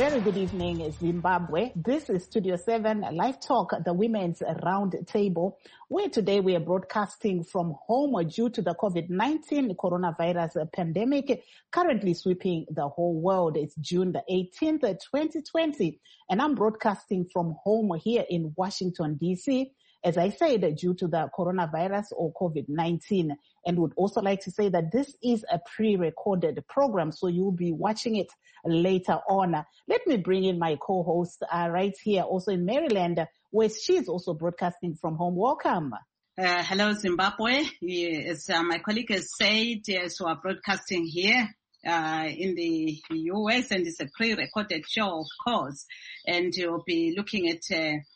very good evening, Zimbabwe. This is Studio 7 Live Talk, the Women's Round Table, where today we are broadcasting from home due to the COVID-19 coronavirus pandemic currently sweeping the whole world. It's June the 18th, 2020, and I'm broadcasting from home here in Washington, D.C., as I said, due to the coronavirus or COVID-19. And would also like to say that this is a pre-recorded program, so you'll be watching it later on. Let me bring in my co-host right here, also in Maryland, where she's also broadcasting from home. Welcome. Hello, Zimbabwe. As my colleague has said, so we're broadcasting here in the U.S., and it's a pre-recorded show, of course. And you'll be looking at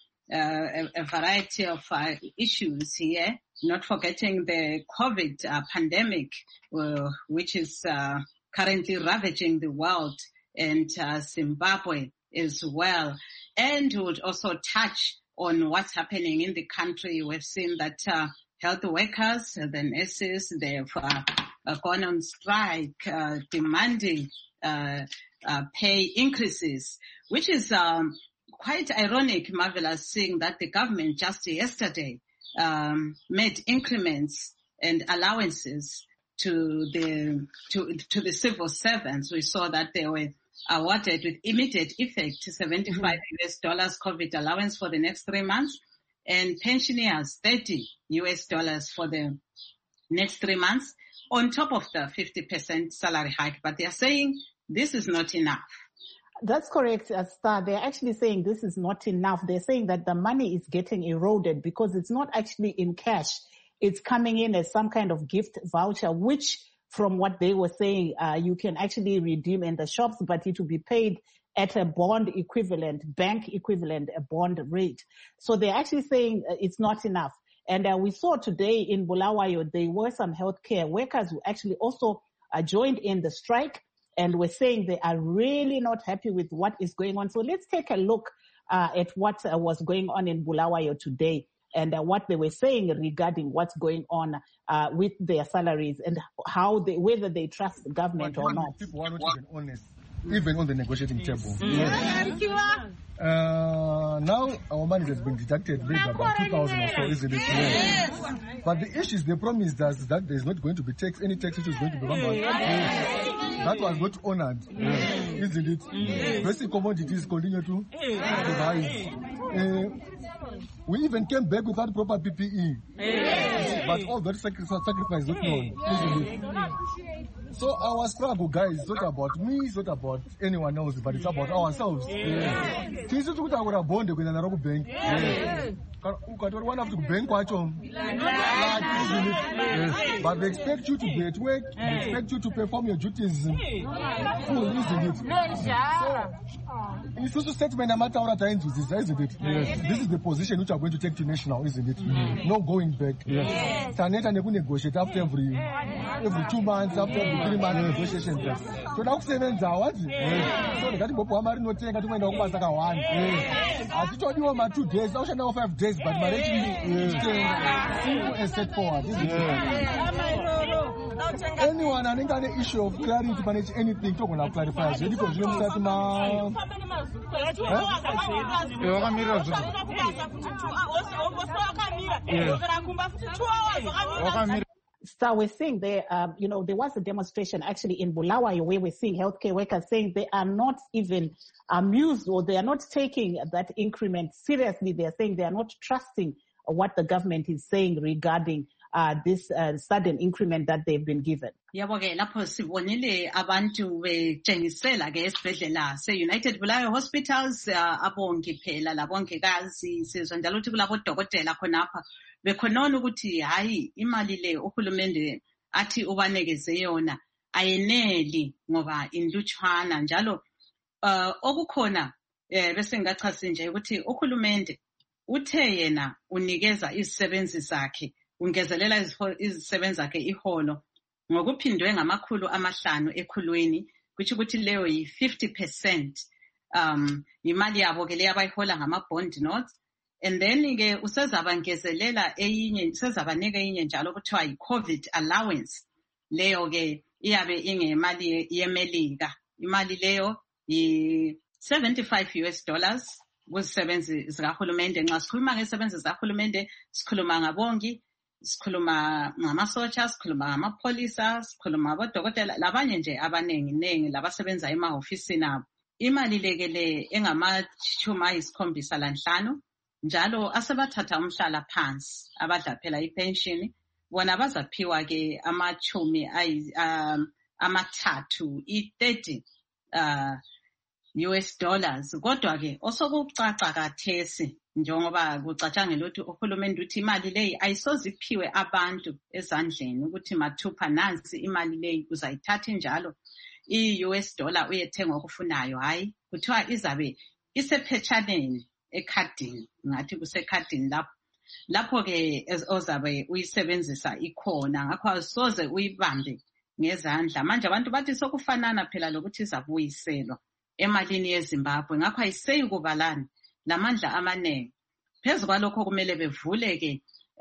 a variety of issues here, not forgetting the COVID pandemic, which is currently ravaging the world, and Zimbabwe as well. And would also touch on what's happening in the country. We've seen that health workers, the nurses, they've gone on strike, demanding pay increases, which is quite ironic, Marvelous, seeing that the government just yesterday made increments and allowances to the civil servants. We saw that they were awarded with immediate effect $75 COVID allowance for the next 3 months, and pensioners $30 for the next 3 months, on top of the 50% salary hike. But they are saying this is not enough. That's correct, Star. They're actually saying this is not enough. They're saying that the money is getting eroded because it's not actually in cash. It's coming in as some kind of gift voucher, which from what they were saying, you can actually redeem in the shops, but it will be paid at a bond equivalent, bank equivalent, a bond rate. So they're actually saying it's not enough. And we saw today in Bulawayo, there were some healthcare workers who actually also joined in the strike, and we're saying they are really not happy with what is going on. So let's take a look at what was going on in Bulawayo today and what they were saying regarding what's going on with their salaries and how whether they trust the government or not. People are not even honest, even on the negotiating table. Now our money has been deducted maybe about 2,000 or so, isn't it? Yes. But the issue is, they promised us that there's not going to be tax, any tax which is going to be that was not honored, isn't it? Basic commodities continue to rise. We even came back without proper PPE, but all that sacrifice is not known, isn't it? So our struggle, guys, is not about me, it's not about anyone else, but it's about ourselves. But they expect you to be at work, they expect you to perform your duties full, isn't it? So, it's also statement no matter what times with this, isn't it? Yes. This is the position which are going to take to national, isn't it? No going back. Yes. Taneta never negotiate after every 2 months, after every 3 months negotiation. So now 7 hours. So the guy Bopo Amari no take at when Okwasaka 1. I told you about 2 days, now now 5 days, but my actually simple and straightforward, isn't it? Anyone and any issue of clarity to manage anything, talk about clarifiers. Ready for Zoom start now. So we're seeing there, there was a demonstration actually in Bulawayo where we're seeing healthcare workers saying they are not even amused, or they are not taking that increment seriously. They're saying they are not trusting what the government is saying regarding this sudden increment that they've been given. Yabo-ke lapho sibonile abantu betshengisela ke esibhedlela se-United Bulawayo Hospitals, abongi phela labongikazi, sizwa njalo ukuthi kulabodokotela khonapha bekhonona ukuthi hayi imali le uhulumende athi ubanekeze yona ayeneli ngoba inlutshwana njalo okukhona bese ngachasi nje ukuthi uhulumende uthe yena unikeza izisebenzi zakhe, ungezelela izisebenzi zakhe iholo ngokuphindwe ngamakhulu amahlanu ekhulwini, kuthi ukuthi leyo yi-50% imali yabo ke leyo abayihola ngama-bond notes. And then ke usezabangezelela eyinye, usezabanika eyinye njalo kuthiwa yi-COVID allowance. Leyo ke iyabe ingemali yemelika. Imali leyo $75 kuzisebenzi zikahulumende. Nxa sikhuluma ngezisebenzi zikahulumende, sikhuluma ngabongi, sikhuluma ngamasotsha, sikhuluma ngamapholisa, sikhuluma ngabodokotela, labanye nje abanengi labasebenza emahofisini abo. Imali lekele engama-75 njalo asebathatha umhlala phansi abadla phela ipension, bona bazaphiwa ke $30 US dollars. Kodwa ke osokucaca kathesi njengoba kucatshangela ukuthi uhulumende uthi imali leyi ayisoziphiwe abantu ezandleni ukuthi mathupha nansi imali leyi uzayithatha njalo i-US dollar uyethenga okufunayo. Hayi, kuthiwa izabe isephetshaneni ekhadini, ngathi kusekhadini lapho ke ozabe uyisebenzisa ikhona. Ngakho asoze uyibambe ngezandla. Manje abantu bathi sokufanana phela lokuthi izabuyiselwa emalini yeZimbabwe. Ngakho ayiseyi kubalani lamandla amanengi. Phezu kwalokho kumele bevule ke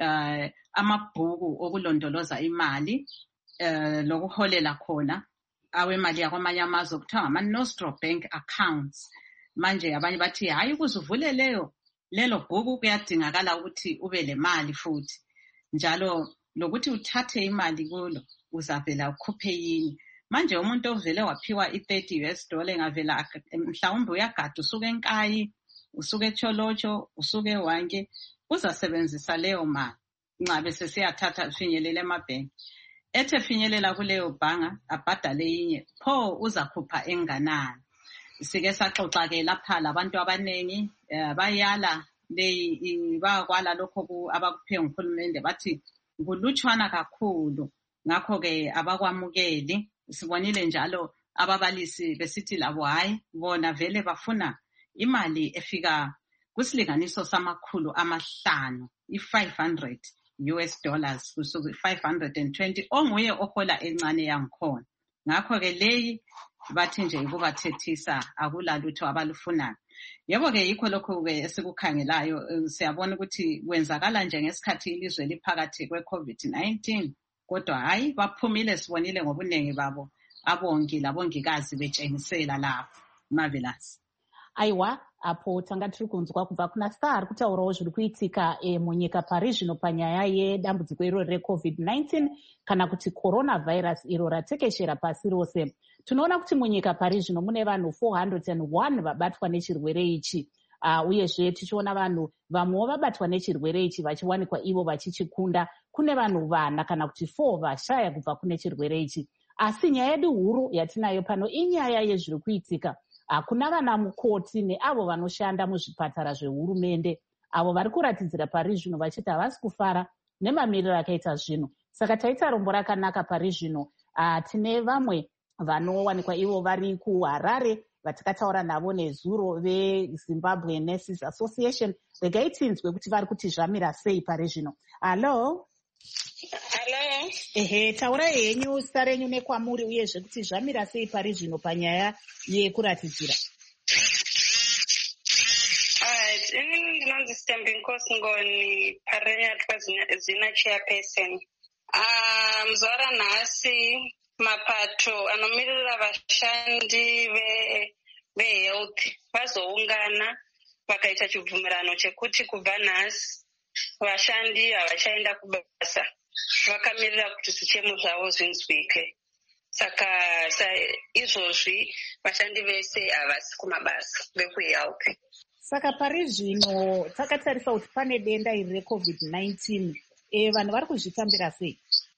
amabhuku okulondoloza imali lokuholela khona awemali yakwamanye amazwe kuthiwa ngama-Nostro Bank accounts. Manje abanye bathi hayi ukuzuvule lelo bhuku kuyadingakala ukuthi ube le mali futhi. Njalo lokuthi uthathe imali kulo uzavela ukhuphe yini. Manje umuntu ovele waphiwa $30 engavela mhlawumbe uyagada usuke eNkayi, usuke eCholotsho, usuke eWanke, uzasebenzisa leyo mali nxa bese siyathatha finyelela emabhenki. Ethe finyelela kuleyo bhanga abhadale inye, pho uzakhupha enganani. Sike saxoxa ke lapha labantu abanengi bayala bayakwala lokho abakuphe nguhulumende, bathi kulutshwana kakhulu. Ngakho ke abakwamukeli. Sibonile njalo ababalisi besithi labo hayi bona vele bafuna imali efika kusilinganiso $500, i-$500 US dollars kusuka 520 onguye ohola encane yangikhona. Ngakho ke leyi bathi nje ukubathethisa akulalutho abalufunayo. Yebo ke yikho lokho ke esikukhangelayo. Siyabona ukuthi kwenzakala nje ngesikhathi ilizwe liphakathi kwe-COVID-19. Kodwa hayi baphumile, sibonile ngobunengi babo abongi labongikazi betshengisela lapho Marvelous. Aiwa, apo tanga tiri kunzwa kubva kuna Star kutaurawo zviri kuitika munyika pari zvino panyaya yedambudziko iro reCovid-19 kana kuti coronavirus iro ratekeshera pasi rose. Tinoona kuti munyika pari zvino mune vanhu 401 vabatwa nechirwere ichi. Uyezve tichiona vanhu vamwewo vabatwa nechirwere ichi vachiwanikwa ivo vachichikunda. Kune vanhu 4 kana kuti 4 vashaya kubva kune chirwere ichi. Asi nyaya yedu huru yatinayo pano inyaya yezviri kuitika. Kuna vana mukoti neavo vanoshanda muzvipatara zvehurumende avo vari kuratidzira pari zvino vachiti havasi kufara nemamiriro akaita zvino. Saka taita rombo rakanaka pari zvino. Tine vamwe vanowanikwa ivo vari kuHarare vatakataura navo nezuro veZimbabwe Nurses Association. Regai tinzwe kuti vari kuti zvamira sei pari zvino. Hello. Hello. Taura henyu zita renyu nekwamuri uyezve kuti zvamira sei pari zvino panyaya yekuratidzira. Inini ndinonzi Stembinkosi Ngoni parenyatwa zina chairperson. Muzuva ranhasi mapato anomirira vashandi vehealth vazoungana vakaita chibvumirano chekuti kubva nhasi vashandi havachaenda kubasa. Vakamirira kuti zvichemo zvavo zvinzwike. Saka izvozvi vashandi vese havasi kumabasa vekuhealth. Saka pari zvino takatarisa kuti pane denda iri reCovid-19. Vanhu vari kuzvitambira sei?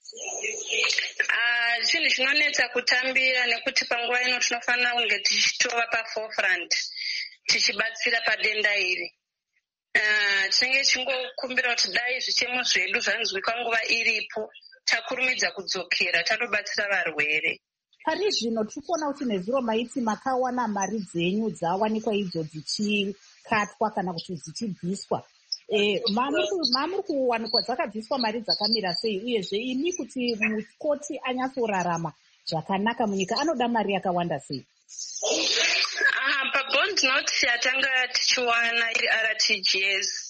Chinhu chinonetsa kutambira nekuti panguva ino tinofanira kunge tichitova paforefront tichibatsira padenda iri. Tinenge chingokumbira kuti dai zvichemo zvedu zvanzwika nguva iripo takurumidza kudzokera tanobatsira varwere. Pari zvino tiri kuona kuti nezuro maiti makawana mari dzenyu dzawanikwa idzo dzichikatwa kana kuti dzichibviswa. Mamuri kuwanikwa dzakabviswa mari dzakamira sei, uyezve imi kuti mukoti anyatsorarama zvakanaka munyika anoda mari yakawanda sei? Pabond note yatanga tichiwana iri RTGS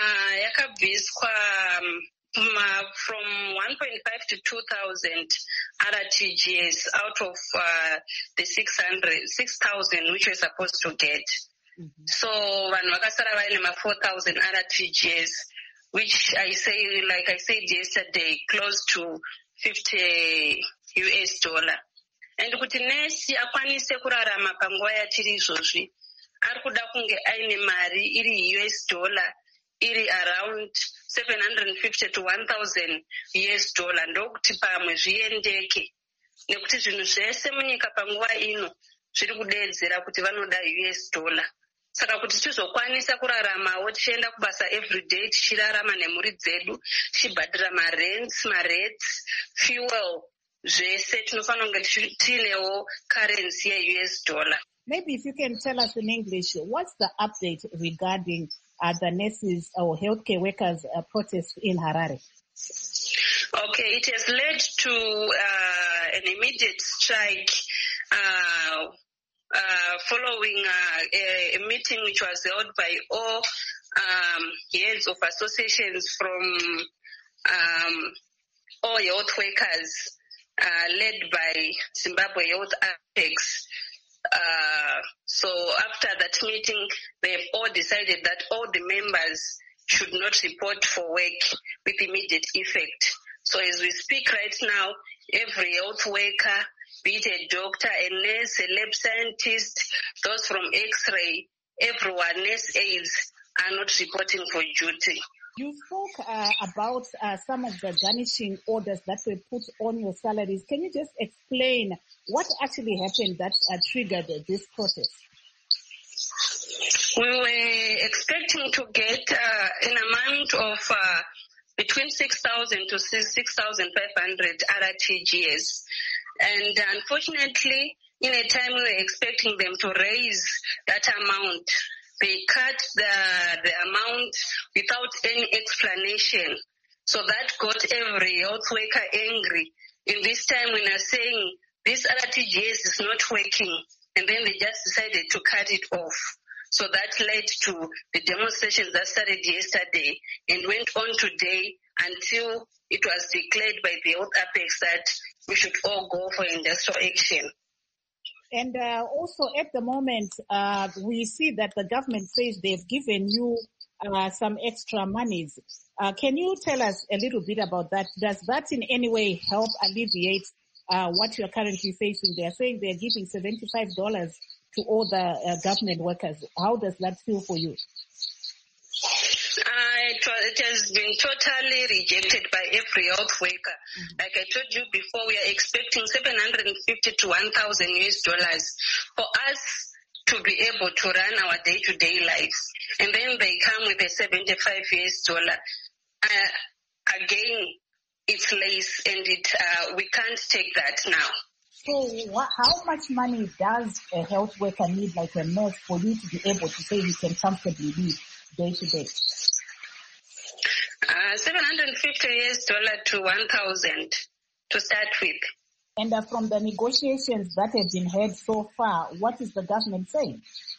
yakabviswa from 1.5 to 2,000 RTGS out of the 6,000 which we're supposed to get. So vanhu vakasara vaine ma 4,000 RTGS, which I say, like I said yesterday, close to $50. And kuti nesi akwanise kurarama panguva yatiri izvozvi, ari kuda kunge aine mari iri $, iri around 750 to 1,000 $, ndokuti pamwe zviendeke. Nekuti zvinhu zvese munyika panguva ino zviri kudeedzera kuti vanoda $. Saka kuti tizokwanisa kuraramawo tichienda kubasa everyday, tichirarama nemhuri dzedu, tichibhadhira marents, fuel, zvese tinofanira kunge tiinewo currency ye$. Maybe if you can tell us in English, what's the update regarding the nurses or healthcare workers protest in Harare? Okay, it has led to an immediate strike following a meeting which was held by all heads of associations from all health workers led by Zimbabwe Health Apex. So after that meeting, they've all decided that all the members should not report for work with immediate effect. So as we speak right now, every health worker, be it a doctor, a nurse, a lab scientist, those from X-ray, everyone, nurse aides, are not reporting for duty. You spoke about some of the garnishing orders that were put on your salaries. Can you just explain what actually happened that triggered this protest? We were expecting to get an amount of between 6,000 to 6,500 RTGS. And unfortunately, in a time we were expecting them to raise that amount, they cut the amount without any explanation. So that got every health worker angry. In this time when they're saying this RTGS is not working, and then they just decided to cut it off. So that led to the demonstrations that started yesterday and went on today until it was declared by the Health Apex that we should all go for industrial action. And also at the moment, we see that the government says they've given you some extra monies. Can you tell us a little bit about that? Does that in any way help alleviate what you're currently facing? They're saying they're giving $75 to all the government workers. How does that feel for you? It has been totally rejected by every health worker. Like I told you before, we are expecting $750 to $1,000 for us to be able to run our day-to-day lives. And then they come with a $75. Again, it's less, and we can't take that now. So how much money does a health worker need, like a nurse, for you to be able to say you can comfortably live day to day? $750 to $1,000 to start with. And from the negotiations that have been had so far, what is the government saying?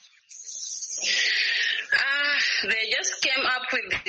They just came up with the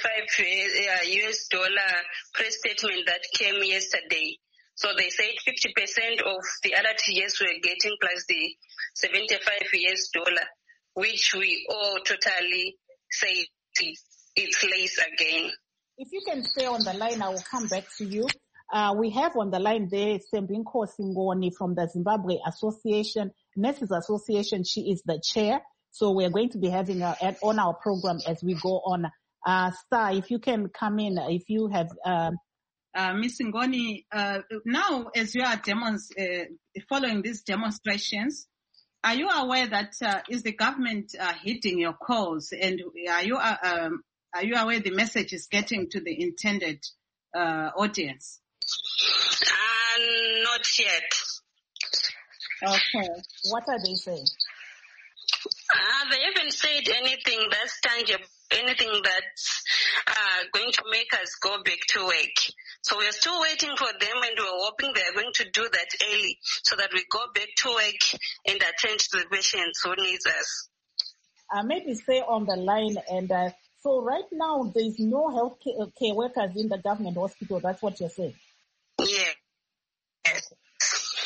$75 press statement that came yesterday. So they said 50% of the RTGS we're getting plus the $75, which we all totally say it's less again. If you can stay on the line, I will come back to you. We have on the line there Sembinkosi Ngoni from the Zimbabwe Association, Nurses Association. She is the chair. So we're going to be having her on our program as we go on. Star, if you can come in, if you have... Ms. Ngoni, now as you are following these demonstrations, are you aware that is the government hitting your calls, and are you aware the message is getting to the intended audience? Not yet. Okay. What are they saying? They haven't said anything that's tangible, anything that's going to make us go back to work. So we're still waiting for them, and we're hoping they're going to do that early so that we go back to work and attend to the patients who needs us. Maybe stay on the line. And so right now, there's no health care workers in the government hospital. That's what you're saying? Yes.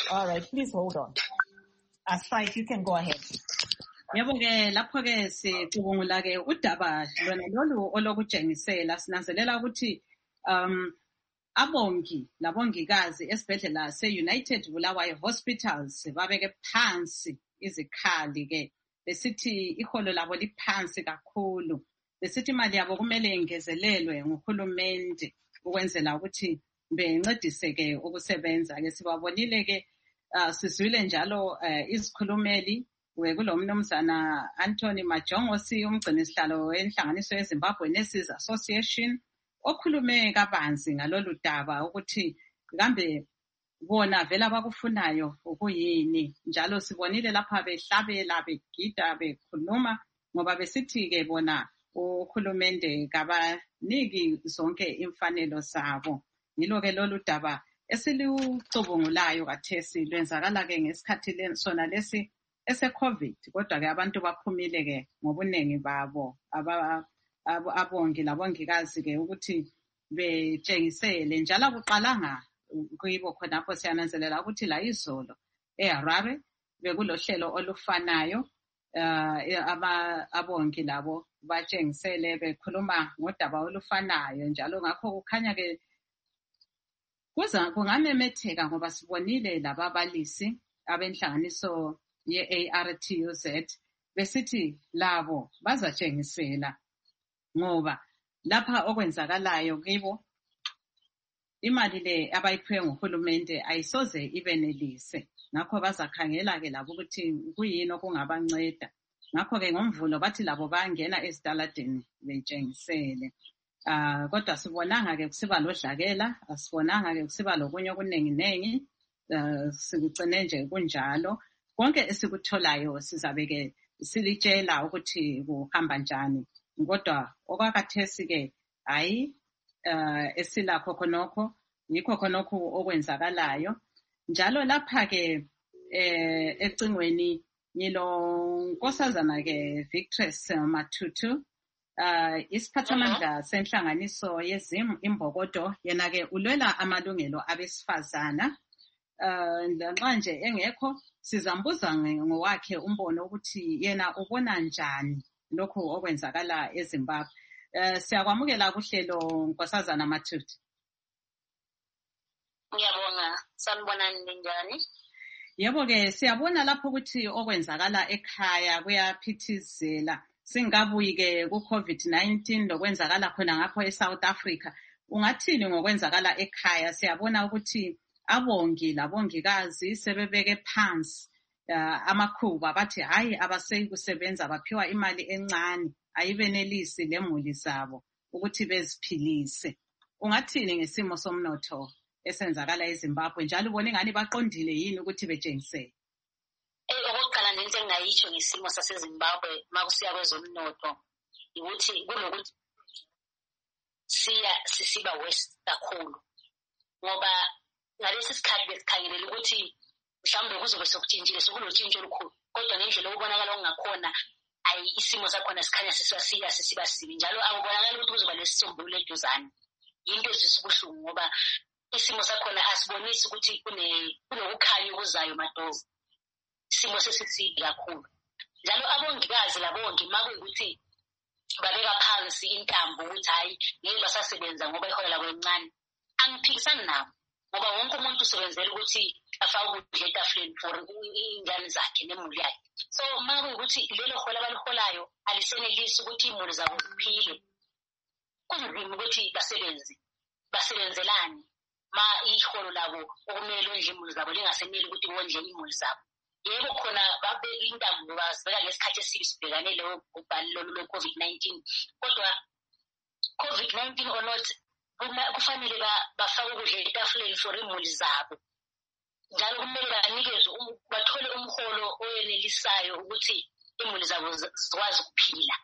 All right, please hold on. Aside, you can go ahead. Yebo ke lapho ke sicubungula ke udaba lona lolu olokutshengisela sinanzelela ukuthi abongi labongikazi esibhedlela se-United Bulawayo Hospitals babeke phansi izikhali ke besithi iholo labo liphansi kakhulu besithi imali yabo kumele ingezelelwe nguhulumende ukwenzela ukuthi bencedise ke ukusebenza ke sibabonile ke sizwile njalo izikhulumeli kulo mnumzana Anthony Majongosi umgcinisihlalo wenhlanganiso yeZimbabwe Nurses Association okhulume kabanzi ngalolu daba ukuthi kambe bona vela abakufunayo ukuyini njalo sibonile lapha behlabela begida bekhuluma ngoba besithi ke bona uhulumende kabaniki zonke imfanelo zabo yilo ke lolu daba esilucubungulayo kathesi lwenzakala ke ngesikhathi sona lesi ese-COVID kodwa ke abantu baphumile ke ngobuningi babo abongi labongikazi ke ukuthi betshengisele njalo akuqalanga kuyibo khonapho siyananzelela ukuthi la izolo eHarare bekulohlelo olufanayo abongi labo batshengisele bekhuluma ngodaba olufanayo njalo ngakho kukhanya ke kungamemetheka ngoba sibonile lababalisi abenhlanganiso ye-ARTUZ besithi labo bazatshengisela ngoba lapha okwenzakalayo kibo imali le abayiphiwe nguhulumende ayisoze ibenelise ngakho bazakhangela ke labo ukuthi kuyini okungabanceda ngakho ke ngomvulo bathi labo bangena ezitaladeni betshengisele kodwa sibonanga ke kusiba lodlakela asibonanga ke kusiba lokunye okuningi sikugcine nje kunjalo konke esikutholayo sizabe ke silitshela ukuthi kuhamba njani kodwa okwakathesi ke hayi esilakho khonokho yikho khonokho okwenzakalayo njalo lapha ke ecingweni ngilo nkosazana ke Victress Matutu isiphathamandla senhlanganiso yezim imbokodo yena ke ulwela amalungelo abesifazana manje engekho sizambuza ngowakhe umbono ukuthi yena ubona njani lokho okwenzakala eZimbabwe siyakwamukela kuhlelo nkosazana Matutu. Ngiyabonga sanibonani njani? Yebo ke siyabona lapho ukuthi okwenzakala ekhaya kuyaphithizela singabuyi ke ku-COVID-19 lokwenzakala khona ngapho eSouth Africa ungathini ngokwenzakala ekhaya siyabona ukuthi abongi labongikazi sebebeke phansi amakhuba bathi hayi abaseyi kusebenza baphiwa imali encane ayibenelisi lemuli zabo ukuthi beziphilise ungathini ngesimo somnotho esenzakala eZimbabwe njalo ubone ngani baqondile yini ukuthi betshengise okokuqala into engayitsho ngesimo saseZimbabwe makusiya kwezomnotho ukuthi kunokuthi sisiba west kakhulu ngoba ngalesi sikhathi besikhangelela ukuthi mhlawumbe kuzobe sokutshintshile sokulotshintsho olukhulu kodwa ngendlela okubonakala okungakhona ayi isimo sakhona sikhanya sisiba sibi njalo akubonakali ukuthi kuzoba lesisombululo eduzane yinto ezisubuhlungu ngoba isimo sakhona asibonisi ukuthi kunokukhanya okuzayo madovu isimo sesisibi kakhulu njalo abongikazi labongi makuyikuthi babeka phansi intambo ukuthi hayi ngeke basasebenza ngoba ihola labo encane angiphikisani nabo ngoba wonke umuntu usebenzela ukuthi afake ukudla etafuleni for ingane zakhe nemuli yakhe so makuyikuthi lelo hola abaliholayo alisenelisi ukuthi imuli zabo ziphile kunzima ukuthi basebenzelani ma iholo labo okumele ondle imuli zabo lingaseneli ukuthi bondle imuli zabo yebo khona babeka intambo bazibeka ngesikhathi esibi sibhekanele ubhalelo lwe-COVID-19 kodwa COVID-19 or not kufanele bafake ukudla etafuleni for imuli zabo njalo kumele banikezwe bathole umholo oyenelisayo ukuthi imuli zabo zikwazi ukuphila.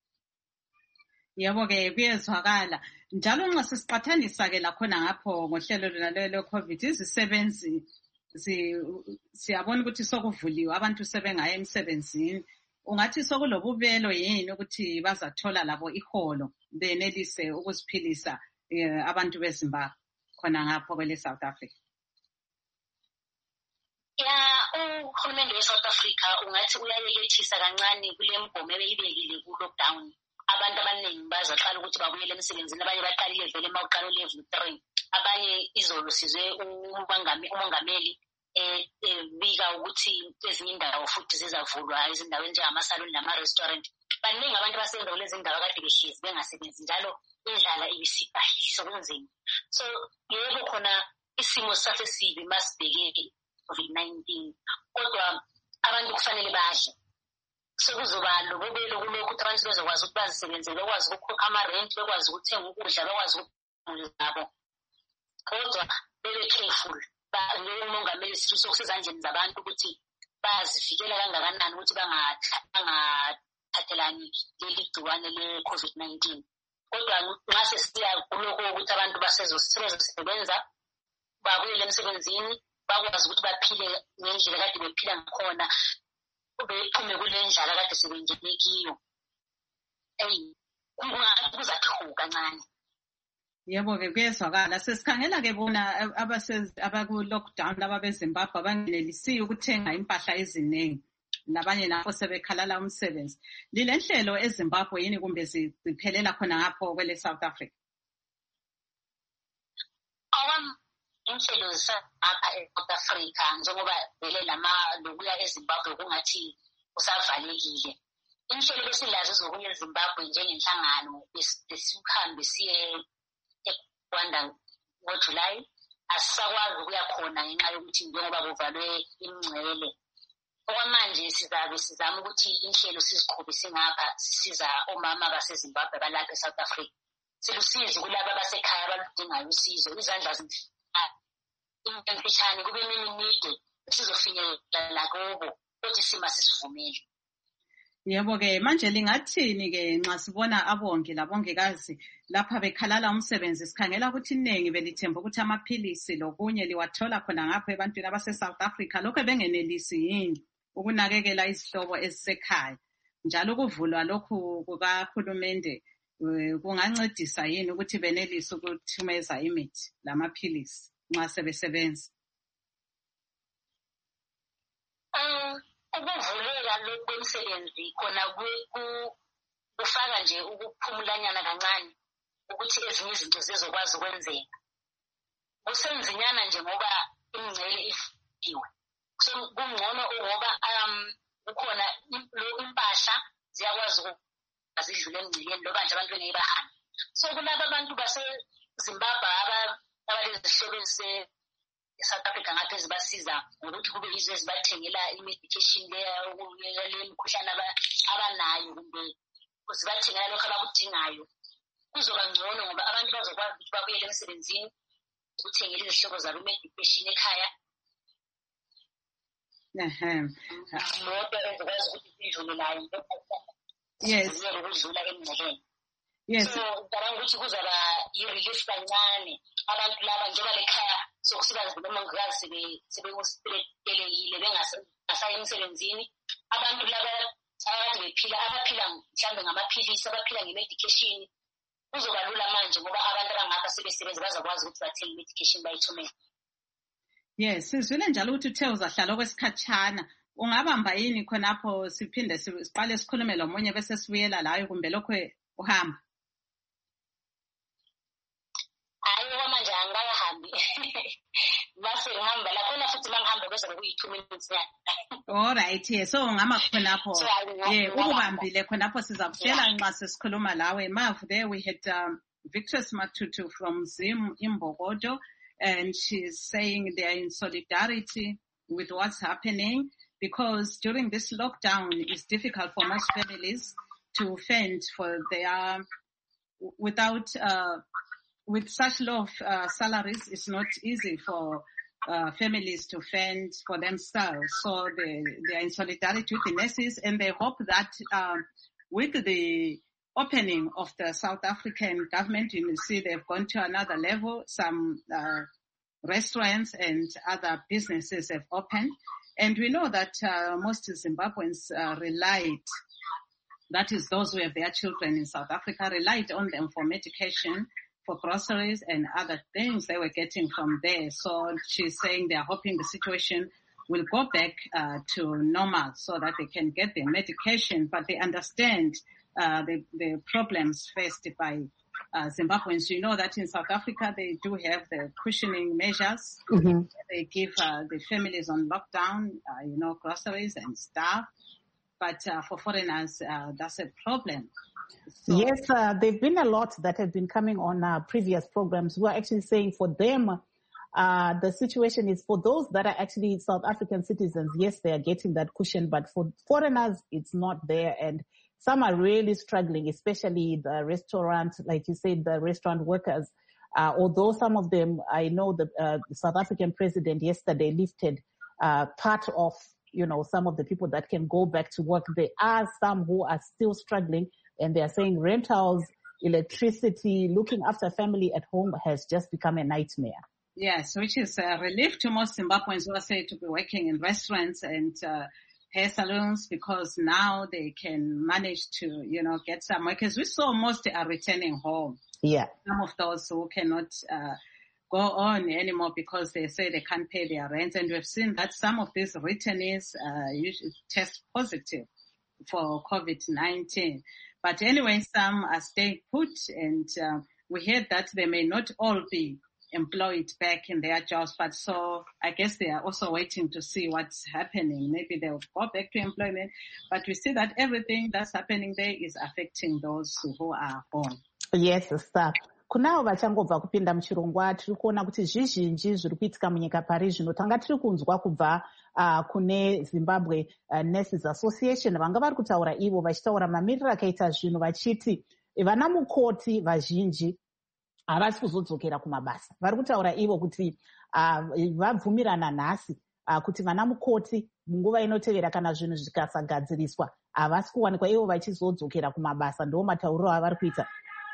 Yebo ke kuyezwakala njalo nxa sisiqathanisa ke lakhona ngapho ngohlelo lona le-COVID izisebenzi siyabona ukuthi sokuvuliwe abantu sebengaya emsebenzini ungathi sokulobubelo yini ukuthi bazathola labo iholo benelise ukuziphilisa abantu beZimbabwe khona ngapho kwele South Africa. uhulumende we-South Africa ungathi uyayekethisa kancane kule mgomo ebeyibekile ku-lockdown. Abantu abaningi bazaqala ukuthi babuyele emsebenzini, abanye baqalile vele mawuqala u-level 3. Abanye izolo sizwe umongameli bika ukuthi ezinye indawo futhi zizavulwa ezindaweni njengamasaloni nama-restaurant. Baningi abantu basenza kulezi ndawo kade behlezi bengasebenzi, njalo indlala ibisibhahisa kunzima. So yebo khona isimo sase sibi masibheke COVID-19, kodwa abantu kufanele badle. Sekuzoba lobubelo kulokhu ukuthi abantu bezokwazi ukuthi bazisebenzele, bekwazi ukukhokha ama-rent, bekwazi ukuthenga ukudla, bekwazi ukudla nabo. Kodwa bebe careful. Umongameli sifiso kusezandleni zabantu ukuthi bazivikela kangakanani ukuthi bangathathelani leli gciwane le-COVID-19. Kodwa nxa sesiya kulokho ukuthi abantu basezosebenza, babuyele emsebenzini, bakwazi ukuthi baphile ngendlela kade bephila ngakhona, bephume kule ndlala kade sebengene kiyo. Kuzathi kancane. Yebo-ke kuyezwakala. Sesikhangela-ke bona abaku-lockdown laba beZimbabwe abangenelisiyo ukuthenga impahla eziningi, nabanye napho sebekhalala umsebenzi. Lile nhlelo eZimbabwe yini kumbe ziphelela khona ngapho kwele South Africa? Inhlelo zisapha e-South Africa njengoba vele lokuya eZimbabwe kungathi kusavalekile. Inhlelo besilazo zokuya eZimbabwe njengenhlangano besikuhambe siye eRwanda ngoJulayi, asisakwazi ukuya khona ngenxa yokuthi njengoba kuvalwe imingcele. Okwamanje sizabe sizama ukuthi inhlelo siziqhube singapha sisiza omama baseZimbabwe balapha eSouth Africa. Silusizi kulabo abasekhaya abaludingayo usizo, izandla imfishane kube imide sizofinyelela kubo, kodwa sima sisivumele. Yebo-ke manje lingathini-ke nxa sibona abongi labongikazi lapha bekhalala umsebenzi? Sikhangela ukuthi iningi belithemba ukuthi amaphilisi lokunye liwathola khona ngapho ebantwini abase-South Africa, lokho bengenelisi yini ukunakekela izihlobo ezisekhaya? Njalo ukuvulwa lokhu kukahulumende kungancedisa yini ukuthi benelise ukuthumeza imithi lamaphilisi nxa sebesebenza? Ukuvuleka kwemisebenzi khona kufaka nje ukuphumulanyana kancane ukuthi ezinye izinto zizokwazi ukwenzeka. Kusenzinyana nje ngoba imingcele ifiwe. Kungcono ngoba kukhona impahla ziyakwazi ukuzidlula emingceleni loba nje abantu bengeke bahambe. So kulabo abantu baseZimbabwe abalezihlobo South Africa ngapha ezibasiza ngokuthi kube yizo ezibathengela i-medication le mkhuhlane abanayo, kumbe zibathengela lokho abakudingayo. Kuzoba ngcono ngoba abantu bazokwazi ukuthi babuyele emsebenzini ukuthengela izihlobo zabo i-medication ekhaya. Moto ezokwazi ukuthi zidlule layo ukudlula emngceleni. Yes. So ngicabanga ukuthi kuzaba yi-relief kancane abantu laba njengoba lekhaya sokusebenza nomongikazi sebekutelekile bengasaya emsebenzini. Abantu laba abaphila mhlawumbe ngamaphilisi, abaphila nge-medication, kuzoba lula manje ngoba abantu abangapha sebesebenza bazakwazi ukuthi bathenge i-medication bayithumele. Yes, sizwile njalo ukuthi uthe uzahlala okwesikhatshana. Ungabamba yini khonapho siphinde siqale sikhulume lomunye bese sibuyela layo, kumbe lokho uhamba? Hayi manje angikahambi. Base ngihamba lapho na futhi mangihambe bese kuyi2 minutes nyana. All right, yes. So ngama khonapho. Yeah, ukubambile khonapho sizakushela nxa sesikhuluma lawe. Mav, there we had Victress Matutu from Zim in Bogodo, and she's saying they are in solidarity with what's happening because during this lockdown it's difficult for most families to fend for their with such low salaries. It's not easy for families to fend for themselves. So they are in solidarity with the nurses, and they hope that with the opening of the South African government, you see they've gone to another level. Some restaurants and other businesses have opened. And we know that most Zimbabweans relied, that is those who have their children in South Africa, relied on them for medication, for groceries and other things they were getting from there. So she's saying they're hoping the situation will go back to normal so that they can get their medication, but they understand the problems faced by Zimbabweans. You know that in South Africa they do have the cushioning measures. Mm-hmm. They give the families on lockdown, groceries and stuff. But for foreigners, that's a problem. So, yes, there've been a lot that have been coming on previous programs. We're actually saying for them, the situation is for those that are actually South African citizens, yes, they are getting that cushion, but for foreigners, it's not there. And some are really struggling, especially the restaurant, like you said, the restaurant workers. Although some of them, I know the South African president yesterday lifted part of, some of the people that can go back to work. There are some who are still struggling, and they are saying rentals, electricity, looking after family at home has just become a nightmare. Yes, which is a relief to most Zimbabweans who are said to be working in restaurants and hair salons, because now they can manage to, get some workers. We saw most are returning home. Yeah. Some of those who cannot go on anymore because they say they can't pay their rent. And we've seen that some of these returnees usually test positive for COVID-19. But anyway, some are staying put, and we heard that they may not all be employed back in their jobs, but so I guess they are also waiting to see what's happening. Maybe they'll go back to employment, but we see that everything that's happening there is affecting those who are home. Yes, sir. Kunao vachangobva kupinda muchirongwa tiri kuona kuti zvizhinji zviri kuitika munyika pari zvino. Tanga tiri kunzwa kubva kune Zimbabwe Nurses Association, vanga vari kutaura ivo vachitaura mamiriro akaita zvinhu vachiti vana mukoti vazhinji havasi kuzodzokera kumabasa. Vari kutaura ivo kuti vabvumirana nhasi kuti vana mukoti munguva inotevera kana zvinhu zvikasagadziriswa havasi kuwanikwa ivo vachizodzokera kumabasa. Ndo matauriro avari kuita.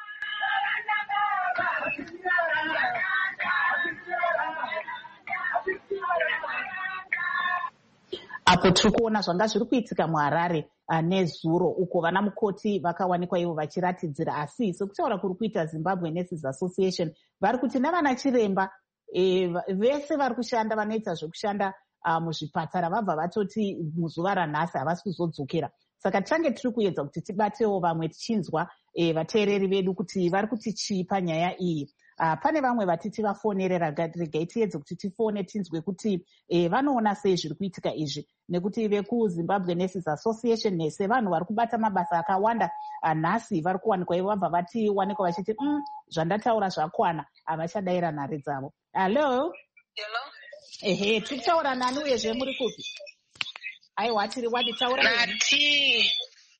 Apo tiri kuona zvanga zviri kuitika muHarare nezuro, uko vana mukoti vakawanikwa ivo vachiratidzira. Asi sekutaura kuri kuita Zimbabwe Nurses Association, vari kuti navana chiremba vese vari kushanda, vanoita zvekushanda muzvipatara, vabva vatoti muzuva ranhasi havasi kuzodzokera. Saka tichange tiri kuedza kuti tibatewo vamwe tichinzwa vateereri vedu kuti vari kuti chii panyaya iyi. Pane vamwe vatiti vafonerera, regai tiedze kuti tifone tinzwe kuti vanoona sei zviri kuitika izvi, nekuti vekuZimbabwe Nurses Association nese vanhu vari kubata mabasa akawanda nhasi vari kuwanikwa ivo vabva vatiwanikwa vachiti zvandataura zvakwana, havachadayira nhare dzavo. Hello? Ehe, tiri kutaura nani uyezve muri kupi? Aiwa, tiri wadi, taura yeni.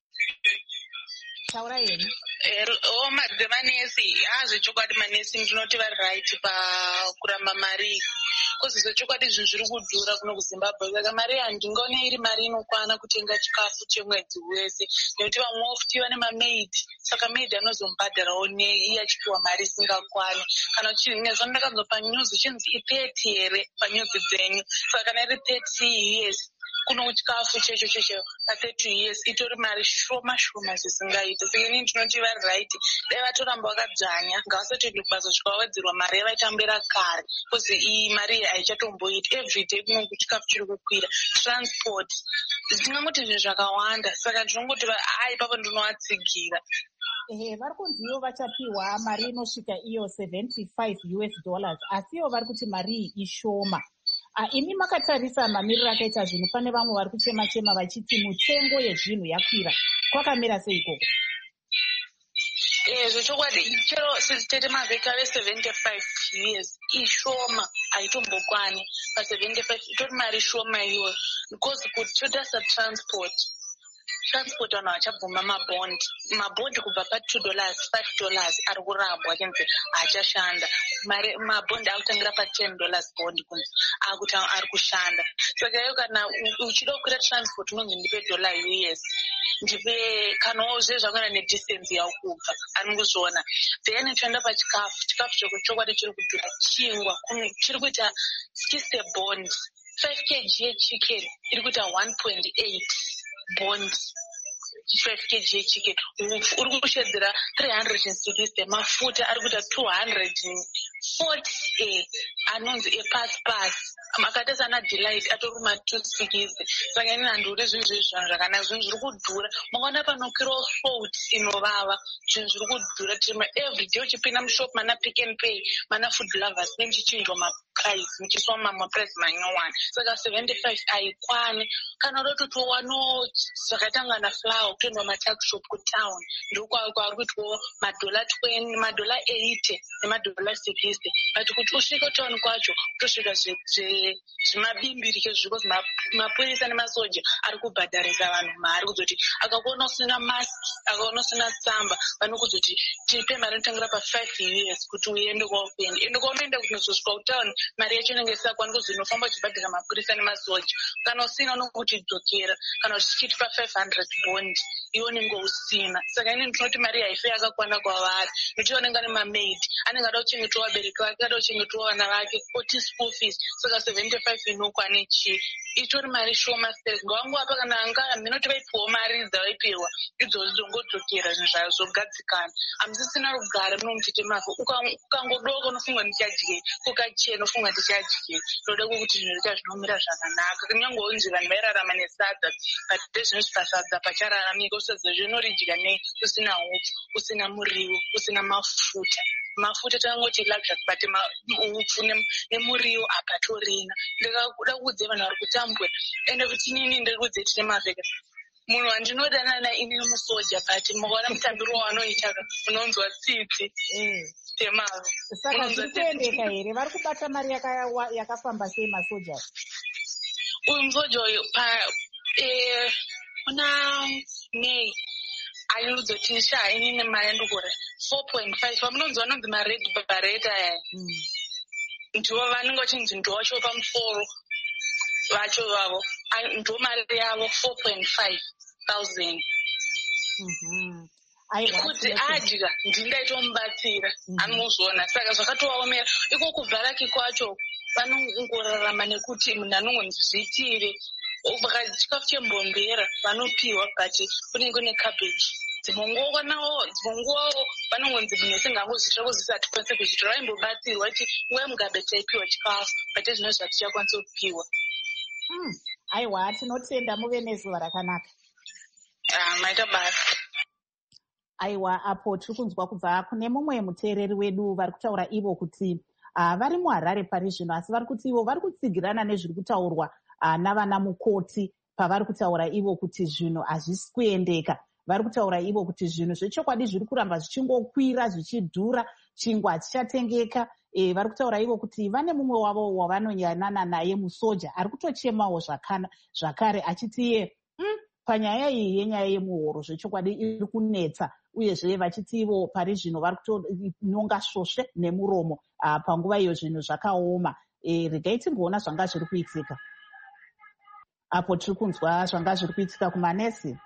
Taura yeni. Manesi, zvechokwadi manesi ndinoti vari right pakuramba mari. Kozi zvechokwadi zvinhu zviri kudhura kuno kuZimbabwe. Saka mari handingaone iri mari inokwana kutenga chikafu chemwedzi wese. Nekuti vamwe ofuti vane mamaid. Saka maid anozomubhadharawo iye achipiwa mari isingakwani. Kana nezvandakanzwa panyuzi chinzi i30 here panyuzi dzenyu. Saka kana iri 30 years kuno chikafu checho pa30 years itori mari shoma zvisingaiti. Saka inini ndinoti vari right. Dai vatoramba vakadzvanya, ngavasatoitwe kubasa zvikawedzerwa mari yavaitambira kare. Kozi iyi mari haichatomboiti. Everyday kuno chikafu chiri kukwira. Transport. Ndingangoti zvinhu zvakawanda. Saka ndinongoti ipapo ndinovatsigira. Vari kunzi ivo vachapiwa mari inosvika iyo $75, asi ivo vari kuti mari iyi ishoma. Imi makatarisa mamiriro akaita zvinhu, pane vamwe vari kuchema vachiti mutengo yezvinhu yakwira. Kwakamira sei ikoko? Zvechokwadi chero tete mavhiki ave 75 years ishoma, haitombokwani. Pa75 itori mari shoma iyoyo, because kuti totasa transport vanhu vachabvuma mabhondi kubva pa$2 $5 ari kurambwa kunzi hachashanda. Mabhondi akutangira pa$10 bondi kunzi akuti ari kushanda. Saka iyo kana uchida kukwira transport unonzi ndipe $US, ndipe kanawo zvezvakana nedistance yaukubva anongozviona. Then choenda pachikafu chokwadi chiri kudhura chingwa, chiri kuita 60 bond. 5 kg yechicken iri kuita 1.8 bond. 5 kg yechicken uri kushedzera 360. Mafuta ari kuita Fort anonzi epass makati sana delight atori ma260 saka ini handuri zvinhu zvezvanhu zvakanaka zvinhu zviri kudhura makaona panokwirawo Fort inovava zvinhu zviri kudhura tima everyday uchipinda mushop mana Pick n Pay mana Food Lovers nemuchichinjwa maprice muchiswa maprice manyowani saka 75 haikwani kana rototi wano zvakatangana flour kutoendwa matuck shop kutown ndokwaari kuitwawo $20 $80 $60 but kuti usvike town kwacho kutosvika zvimabimbirike zviko mapurisa nemasoja ari kubhadharisa vanhu mari kuzoti akakuona usina mask akaona usina tsamba vanokuzoti tipe mari inotangira pa5 years kuti uende kwaufendi ende kwaunoenda kunozosvika kutown mari yacho inenge isakwani kuzi inofamba uchibhadhira mapurisa nemasoja kana usina unokuti dzokera kana uchichiti pa500 bond iwo unenge usina saka ini ndinoti mari haife yakakwana kwavari nokuti vanenge ane mamaid anenge ada kuchengetwa vabereki vake ada kuchengetwa vana vake 40 school fees saka 75 inokwane chii itori mari shoma sei ngavangowapa kana anga minoti vaipiwawo mari dzavaipiwa idzongodzokera zvinhu zvayo zvogadzikana hamusisina rugare munomutete mavhu ukangodoka unofunga ndichadyei kukachena unofunga ndichadyei ndoda kuti zvinhu zvika zvinomira zvakanaka kunyange unzi vanhu vairarama nesadza but ndezvinoti pasadza pachararamika usadza zvinoridya nei usina upfu usina muriwo usina mafuta tangoti luxury but upfu nemuriwo apatorina ndikakuda kuudze vanhu vari kutambura ende kuti inini ndiri kudze tine mavheka munhu wandinodanana ini musoja but mukaona mutambiro waanoitaka unonzwa tsitsi temavo saka zviri kuendeka here vari kubata mari yakafamba sei masoja uyu musoja uyu kuna May ainozoti inini mari yandikura 4.5 pamunonzi vanonzi mared barret aya ndivo vanenge vachinzi ndovacho pamusoro vacho vavo ndo mari yavo 4.5,000 kuti adya ndingaitombatsira anozviona saka zvakatovaomera iko kubharaki kwacho vanongorarama nekuti munhu anongonzi zvitire chikafu chembombera vanopiwa but kunenge kune cabbage dzimwe vanongonzi munhu singangozvisvako zvisati kwanise kuzvitora vaimbobatsirwa kuti nguva mugabe taipiwa chikafu but zvino zvatichakwanisa kupiwa aiwa tinotenda muve nezuva rakanaka maita basa aiwa apo tiri kunzwa kubva kune mumwe muteereri wedu vari kutaura ivo kuti vari muHarare pari zvino asi vari kuti ivo vari kutsigirana nezviri kutaurwa navana mukoti pavari kutaura ivo kuti zvinhu hazvisi kuendeka vari kutaura ivo kuti zvinhu zvechokwadi zviri kuramba zvichingokwira zvichidhura chingwa hachichatengeka vari kutaura ivo kuti vane mumwe wavo wavanonyanana naye musoja ari kutochemawo zvakare achiti iye panyaya iyi yenyaya yemuhoro zvechokwadi iri kunetsa uyezve vachiti ivo pari zvino vari kutononga svosve nemuromo panguva iyo zvinhu zvakaoma regai timboona zvanga zviri kuitika apo tiri kunzwa zvanga zviri kuitika kumanesi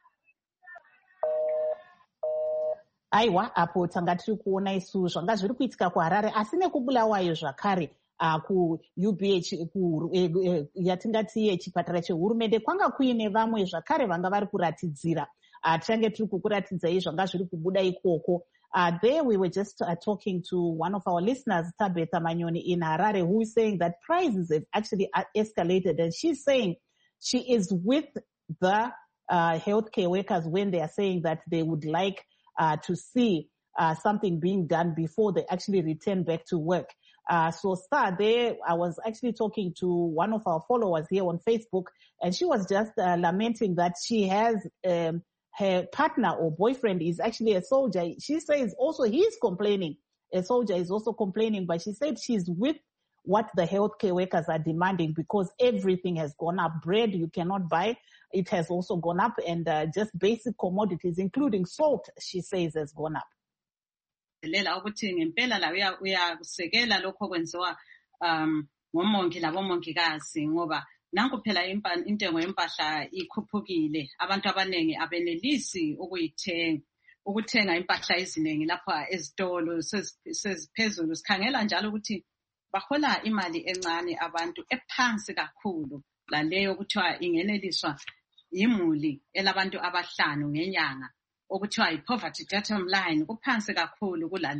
aiwa apo tanga tiri kuona isu zvanga zviri kuitika kuHarare asi nekubulawayo zvakare kuUBH yatingati chipatara chehurumende kwanga kuine vamwe zvakare vanga vari kuratidzira tichange tiri kukuratidzai zvanga zviri kubuda ikoko. There we were just talking to one of our listeners, Tabitha Manyoni in Harare, who is saying that prices have actually escalated, and she's saying she is with the healthcare workers when they are saying that they would like to see something being done before they actually return back to work. So Star, there I was actually talking to one of our followers here on Facebook, and she was just lamenting that she has her partner or boyfriend is actually a soldier. She says also he's complaining. A soldier is also complaining, but she said she's with what the healthcare workers are demanding because everything has gone up. Bread you cannot buy. It has also gone up, and just basic commodities, including salt, she says, has gone up. Lela ukuthi ngempela la uyakusekela lokho kwenziwa ngomongi labomongikazi ngoba nanku phela intengo yempahla ikhuphukile, abantu abanengi abenelisi ukuthenga impahla eziningi lapha ezitolo seziphezulu. Sikhangela njalo ukuthi bahola imali encane abantu ephansi kakhulu, laleyo kuthiwa ingeneliswa imuli elabantu abahlanu ngenyanga, okuthiwa yi-poverty datum line, kuphansi kakhulu kulalokho.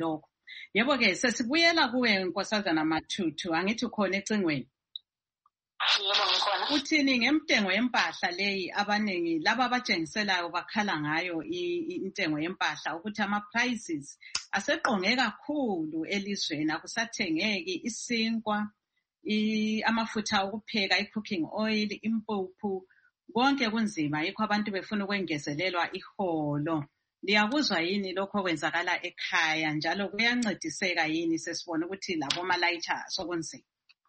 Yebo-ke, sesibuyela kuwe Nkosazana Matutu, angithi ukhona ecingweni. Yebo ngikhona. Uthini ngentengo yempahla leyi abaningi laba abatshengiselayo bakhala ngayo intengo yempahla ukuthi ama-prices aseqonge kakhulu elizweni, akusathengeki isinkwa, amafutha okupheka, i-cooking oil, impuphu, konke kunzima, yikho abantu befuna ukwengezelelwa iholo. Liyakuzwa yini lokho okwenzakala ekhaya njalo kuyancediseka yini sesibona ukuthi labo malayitha sokunzima?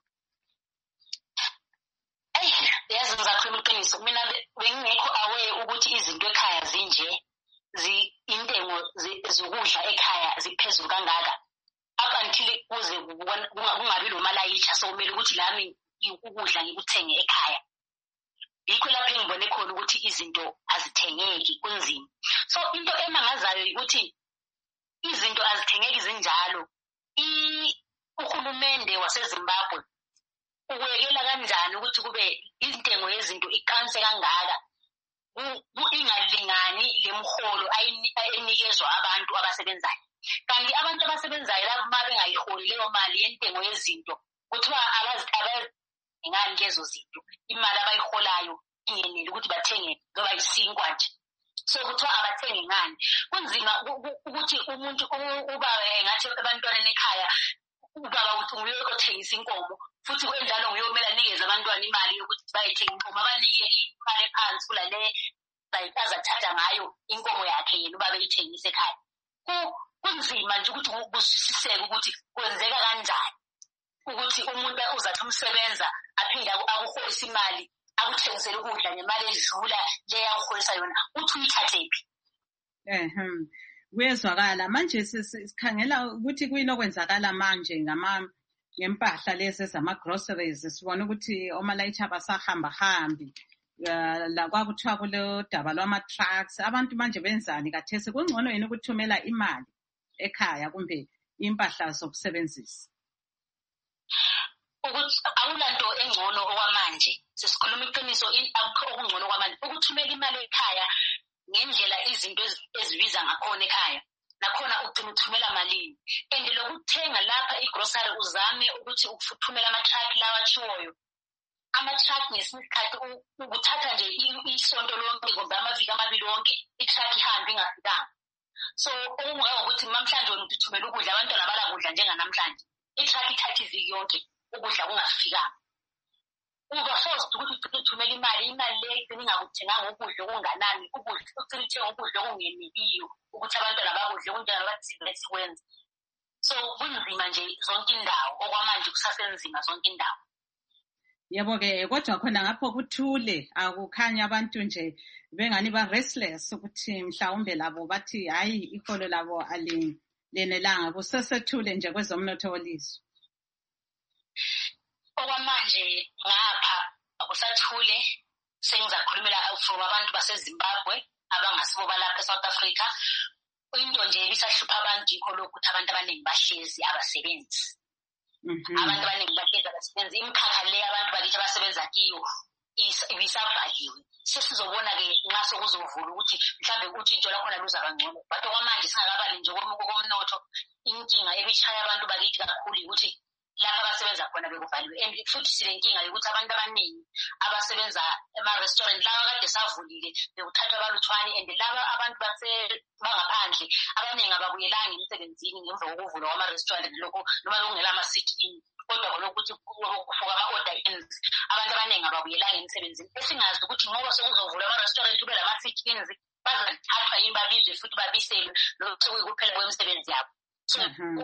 Yazi ngizakhuluma iqiniso, mina bengingekho aware ukuthi izinto ekhaya zinje, intengo zokudla ekhaya ziphezulu kangaka. Up until kuze kungabi lo malayitha sokumele ukuthi lami ukudla ngikuthenge ekhaya. Yikho lapho engibone khona ukuthi izinto azithengeki, kunzima. So into emangazayo ukuthi izinto azithengeki zinjalo. Uhulumende waseZimbabwe ukuyekela kanjani ukuthi kube intengo yezinto iqanse kangaka, ingalingani lemholo ayinikezwa abantu abasebenzayo. Kanti abantu abasebenzayo labo uma bengayiholi leyo mali yentengo yezinto, kuthiwa ingani lezo zinto, imali abayiholayo ingeneli ukuthi bathenge ngoba isinkwa nje. So kuthiwa abathenge ngani. Kunzima ukuthi umuntu ubaba engathi abantwana ekhaya, ubaba uthi uyothengisa inkomo, futhi kwenjalo nguyomela nikeza abantwana imali yokuthi bayethenga inkomo, abanike imali ephansi kulale azathatha ngayo inkomo yakhe yena ubaba eyithengisa ekhaya. Kunzima nje ukuthi kusiseke ukuthi kwenzeka kanjani ukuthi umuntu uzathi umsebenza aphinde akuholisa imali akuthengisele ukudla ngemali edlula leyo akuholisa yona, uthi uyithathephi? Kuyezwakala manje sikhangela ukuthi kuyini okwenzakala manje ngempahla lezi zama-groceries. Sibona ukuthi omalayitha basahambahambi, la kwakuthiwa kulo daba lwama-trucks. Abantu manje benzani kathesi? Kungcono yini ukuthumela imali ekhaya kumbe impahla zokusebenzisa? Akulanto engcono okwamanje, sesikhuluma iqiniso, akukho okungcono kwamanje. Ukuthumela imali ekhaya ngendlela izinto ezibiza ngakhona ekhaya, nakhona ugcina uthumela malini. And lokuthenga lapha igrocery uzame ukuthi uthumela ama-truck lawa achiwoyo. Ama-truck ngesinye isikhathi ukuthatha nje isonto lonke kumbe amaviki amabili wonke i-truck ihambe ingafikanga. So okungukuthi namhlanje wena uthumela ukudla, abantwana balakudla njenganamhlanje, i-truck ithatha iviki yonke ukudla kungafikanga. Uba forced ukuthi uthumele imali le igcina ingakuthenganga ukudla okunganani, ukudla ugcina uthenga ukudla okungeneliyo ukuthi abantwana bakudle kunjani bathi besikwenza. So kunzima nje zonke indawo, okwamanje kusasenzima zonke indawo. Yebo-ke, kodwa khona ngapho kuthule, akukhanya abantu nje bengani ba-restless ukuthi mhlawumbe labo bathi hayi iholo labo alinelanga, kusesethule nje kwezomnotho wolizwe. Okwamanje ngapha akusathule, sengizakhulumela from abantu baseZimbabwe abangasibo balapha eSouth Africa. Into nje ibisahlupha abantu yikho lokhu ukuthi abantu abaningi bahlezi abasebenzi. Abantu abaningi bahlezi abasebenzi, imikhakha le abantu bakithi abasebenza kiyo ibisavaliwe. Sesizobona-ke nxa sokuzovula ukuthi mhlawumbe utshintsho lakhona luzaba ngcono. But okwamanje singakabali nje komnotho, inkinga ebishaya abantu bakithi kakhulu ukuthi lapha abasebenza khona bekuvaliwe. And futhi silenkinga yokuthi abantu abaningi abasebenza ema-restaurant lawa kade savulile bekuthathwa abalutshwane, and laba abantu bangaphandle abaningi ababuyelanga emsebenzini ngemva kokuvulwa kwama-restaurant lokho, noma bekungela ama-sit-in, kodwa kholokuthi kufuka ama-order-ins, abantu abaningi ababuyelanga emsebenzini. Esingazi ukuthi ngoba sekuzovulwa ama-restaurant kube lama-sit-ins, bazathathwa yini babizwe futhi babiselwe lokho sekuyikuphela kwemisebenzi yabo. So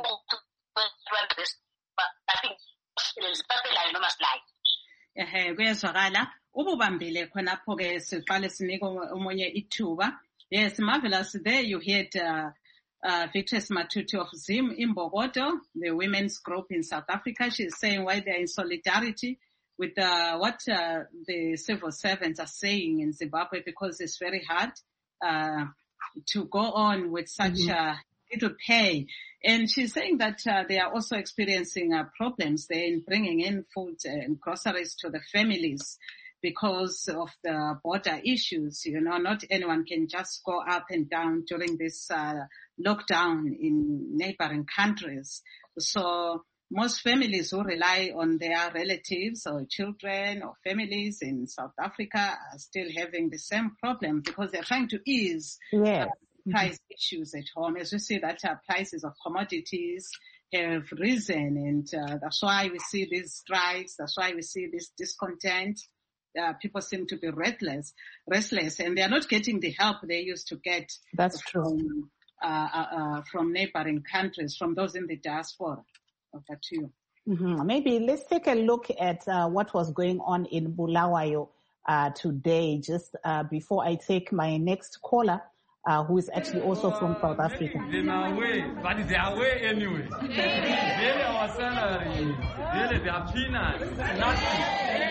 kuyezwakala. Ububambile khonapho-ke siqale sinike omunye ithuba. Yes, marvelous. There you heard Victress Matutu of Zim Imbokodo, the women's group in South Africa. She's saying why they're in solidarity with what the civil servants are saying in Zimbabwe, because it's very hard to go on with such little pay. And she's saying that they are also experiencing problems there in bringing in food and groceries to the families. because of the border issues. Not anyone can just go up and down during this lockdown in neighboring countries. So most families who rely on their relatives or children or families in South Africa are still having the same problem because they're trying to ease price issues at home. As we see that prices of commodities have risen, and that's why we see these strikes. That's why we see this discontent. People seem to be restless, and they are not getting the help they used to get. That's true. From neighboring countries, from those in the diaspora. Over to you. Maybe let's take a look at what was going on in Bulawayo today, just before I take my next caller, who is actually also from South Africa. They're away, but they're away anyway. Really, our salary, really their peanuts, nothing.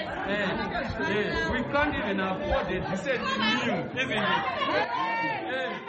We can't even afford it. This is new, isn't it?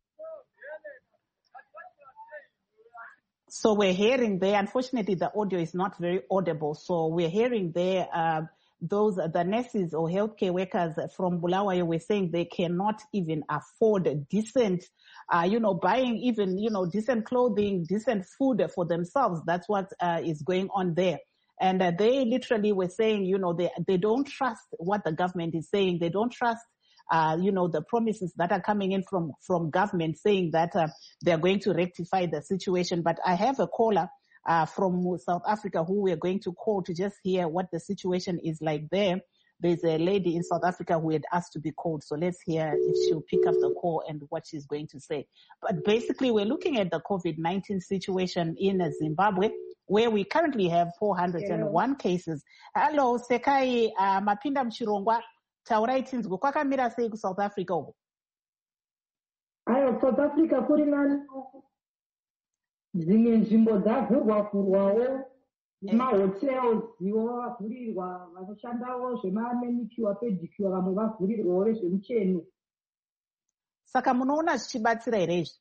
So we're hearing there, unfortunately the audio is not very audible, so we're hearing there the nurses or healthcare workers from Bulawayo were saying they cannot even afford decent, buying even, decent clothing, decent food for themselves. That's what is going on there. And they literally were saying, they don't trust what the government is saying. They don't trust the promises that are coming in from government saying that they're going to rectify the situation. But I have a caller from South Africa who we're going to call to just hear what the situation is like there. There's a lady in South Africa who had asked to be called. So let's hear if she'll pick up the call and what she's going to say. But basically, we're looking at the COVID-19 situation in Zimbabwe, where we currently have 401 cases. Hello, Sekai Mapinda Mchirongwa. Taurai tinzwe kwakamira sei kuSouth Africa uko? South Africa kuri nani dzimwe nzvimbo dzavhurwawo mahotels vavhurirwa, vanoshandawo zvemamanikiwa pedikiwa vamwe vavhurirwawo vezvemucheno. Saka munoona zvichibatsira here izvi?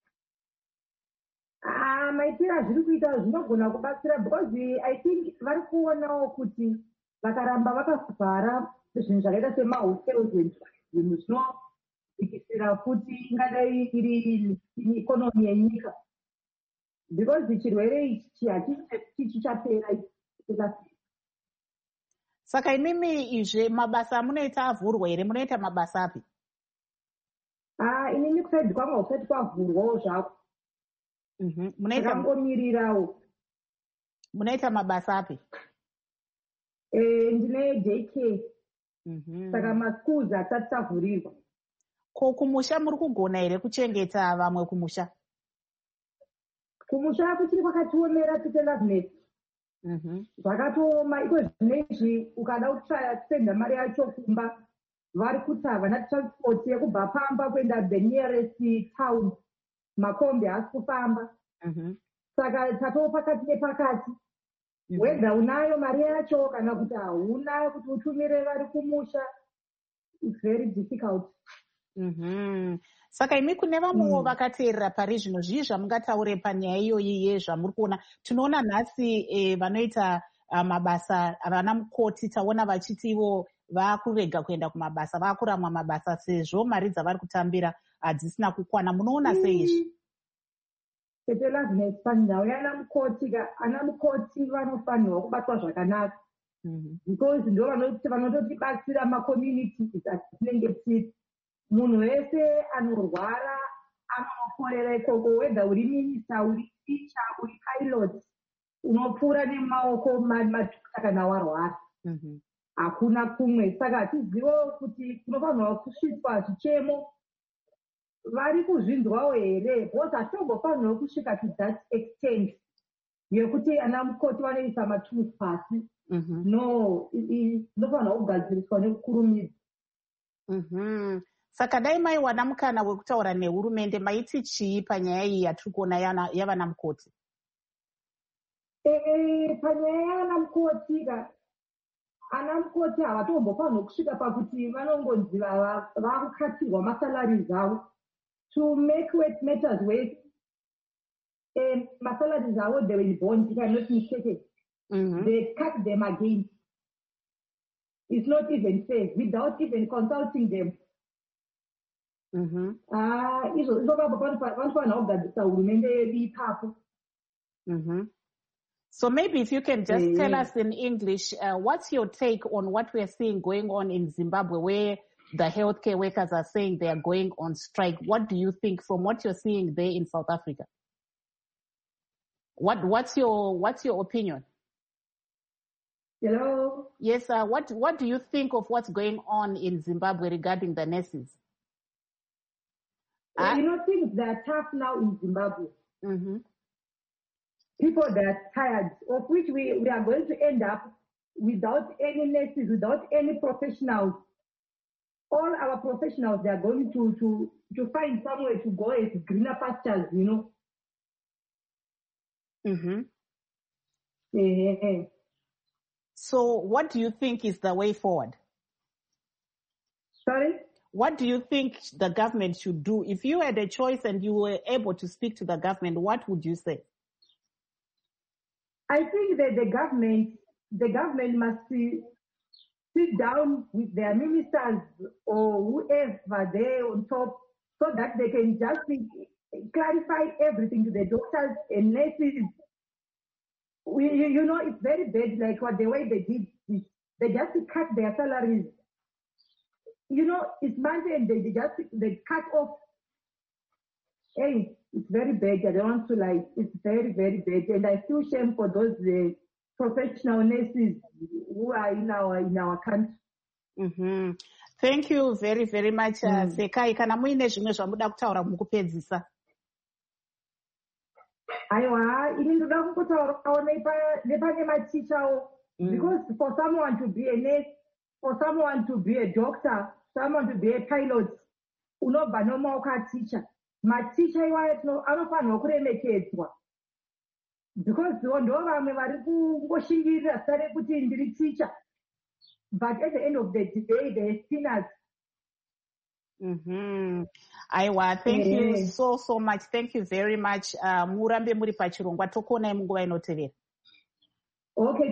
Maitiro zviri kuita zvinogona kubatsira because I think vari kuonawo kuti vakaramba vakavhara zvinhu zvakaita semahotels zvinhu zvinobikisira kuti ingadai iri ikonomi yenyika because chirwere ichi hachisi chichapera. Saka imimi izve mabasa amunoita avhurwa here? Munoita mabasa api? Inini kusaidzi kwangu hakusati kwavhurwawo zvako. Akangomirirawo. Munoita mabasa api? Ndine daycare. Saka maschools hatisati tavhurirwa. Ko kumusha muri kugona here kuchengeta vamwe kumusha? Kumusha kuchiri kwakatiomera titendazinesi. Zvakatooma iko zvinezvi ukada kusenda mari yacho kumba vari kuti havana transport yekubva pamba kuenda the nearest town. Makombi haasi kufamba. Saka tatoo pakati nepakati. Whether unayo mari yacho kana kuti hauna kuti utumire vari kumusha, it's very difficult. Saka imi kune vamwewo vakateerera pari zvino zvii zvamungataure panyaya iyoyi yezvamuri kuona? Tinoona nhasi vanoita mabasa vana mukoti taona vachiti ivo vakurega kuenda kumabasa, vakuramwa mabasa sezvo mari dzavari kutambira hadzisina kukwana. Munoona sei izvi? Tetelazinesi pandau yana mukoti ana mukoti vanofanirwa kubatwa zvakanaka because ndo vanototibatsira makommunities atinenge tiri. Munhu wese anorwara anokorera ikoko, whether uri minista, uri ticha, uri pilot, unopfuura nemaoko madhokota kana warwara. Hakuna kumwe. Saka hatizivo kuti kunofanirwa kusvitswa zvichemo. Vari kuzvinzwawo here? Because hatitombofanirwa kusvika to that extent yekuti ana mukoti vanoisa matools pasi. No, inofanirwa kugadziriswa nekukurumidza. Saka dai maiwana mukana wekutaura nehurumende maiti chii panyaya iyi yatiri kuona yavana mukoti? Panyaya yavana mukoti ana mukoti havatombofanirwa kusvika pakuti vanongonzi vakukatirwa masalaries avo. To make matters worse, masalaries avo they were in bond, if I'm not mistaken. They cut them again. It's not even fair without even consulting them. So maybe if you can just tell us in English, what's your take on what we're seeing going on in Zimbabwe, where the healthcare workers are saying they are going on strike? What do you think from what you're seeing there in South Africa? What's your opinion? Hello? Yes, what do you think of what's going on in Zimbabwe regarding the nurses? Things that are tough now in Zimbabwe. People that are tired, of which we are going to end up without any nurses, without any professionals. All our professionals, they are going to find somewhere to go as greener pastures, So what do you think is the way forward? Sorry? What do you think the government should do? If you had a choice and you were able to speak to the government, what would you say? I think that the government must sit down with their ministers or whoever there on top so that they can just clarify everything to the doctors and nurses. It's very bad, like the way they did this. They just cut their salaries. It's money and they cut off. Hey, it's very bad. I don't want to lie. It's very, very bad. And I feel shame for those professional nurses who are in our country. Thank you very, very much, Sekai. Kana muine zvimwe zvamuda kutaura mukupedzisa? Aiwa, ini ndoda kungotaurawo nepane matichawo. Because for someone to be a nurse, for someone to be a doctor, someone to be a pilot, unobva nomaoko aticha. Maticha iwayo anofanirwa kuremekedzwa. Because ndo vamwe vari kungoshingirira zita rekuti ndiri teacher. But at the end of the day, they're sinners. Aiwa, thank you so much. Thank you very much. Murambe muri pachirongwa tokuonai munguva inotevera. Okay,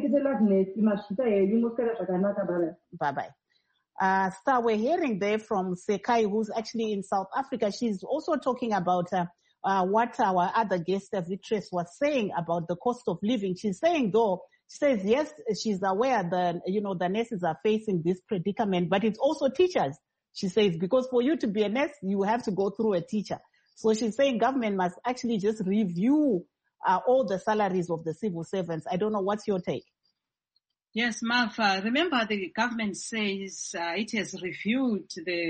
bye-bye. Star, we're hearing there from Sekai, who's actually in South Africa. She's also talking about what our other guest, Victress, was saying about the cost of living. She's saying, she says, yes, she's aware that, the nurses are facing this predicament, but it's also teachers. She says, because for you to be a nurse, you have to go through a teacher. So she's saying government must actually just review all the salaries of the civil servants. I don't know, what's your take? Yes, Marv, remember the government says it has reviewed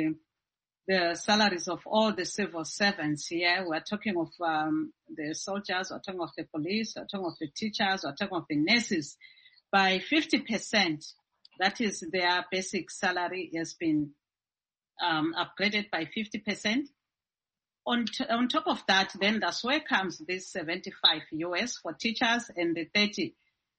the salaries of all the civil servants here. We're talking of the soldiers, we're talking of the police, we're talking of the teachers, we're talking of the nurses by 50%. That is, their basic salary has been upgraded by 50%. On top of that, then that's where comes this 75 US for teachers and the 30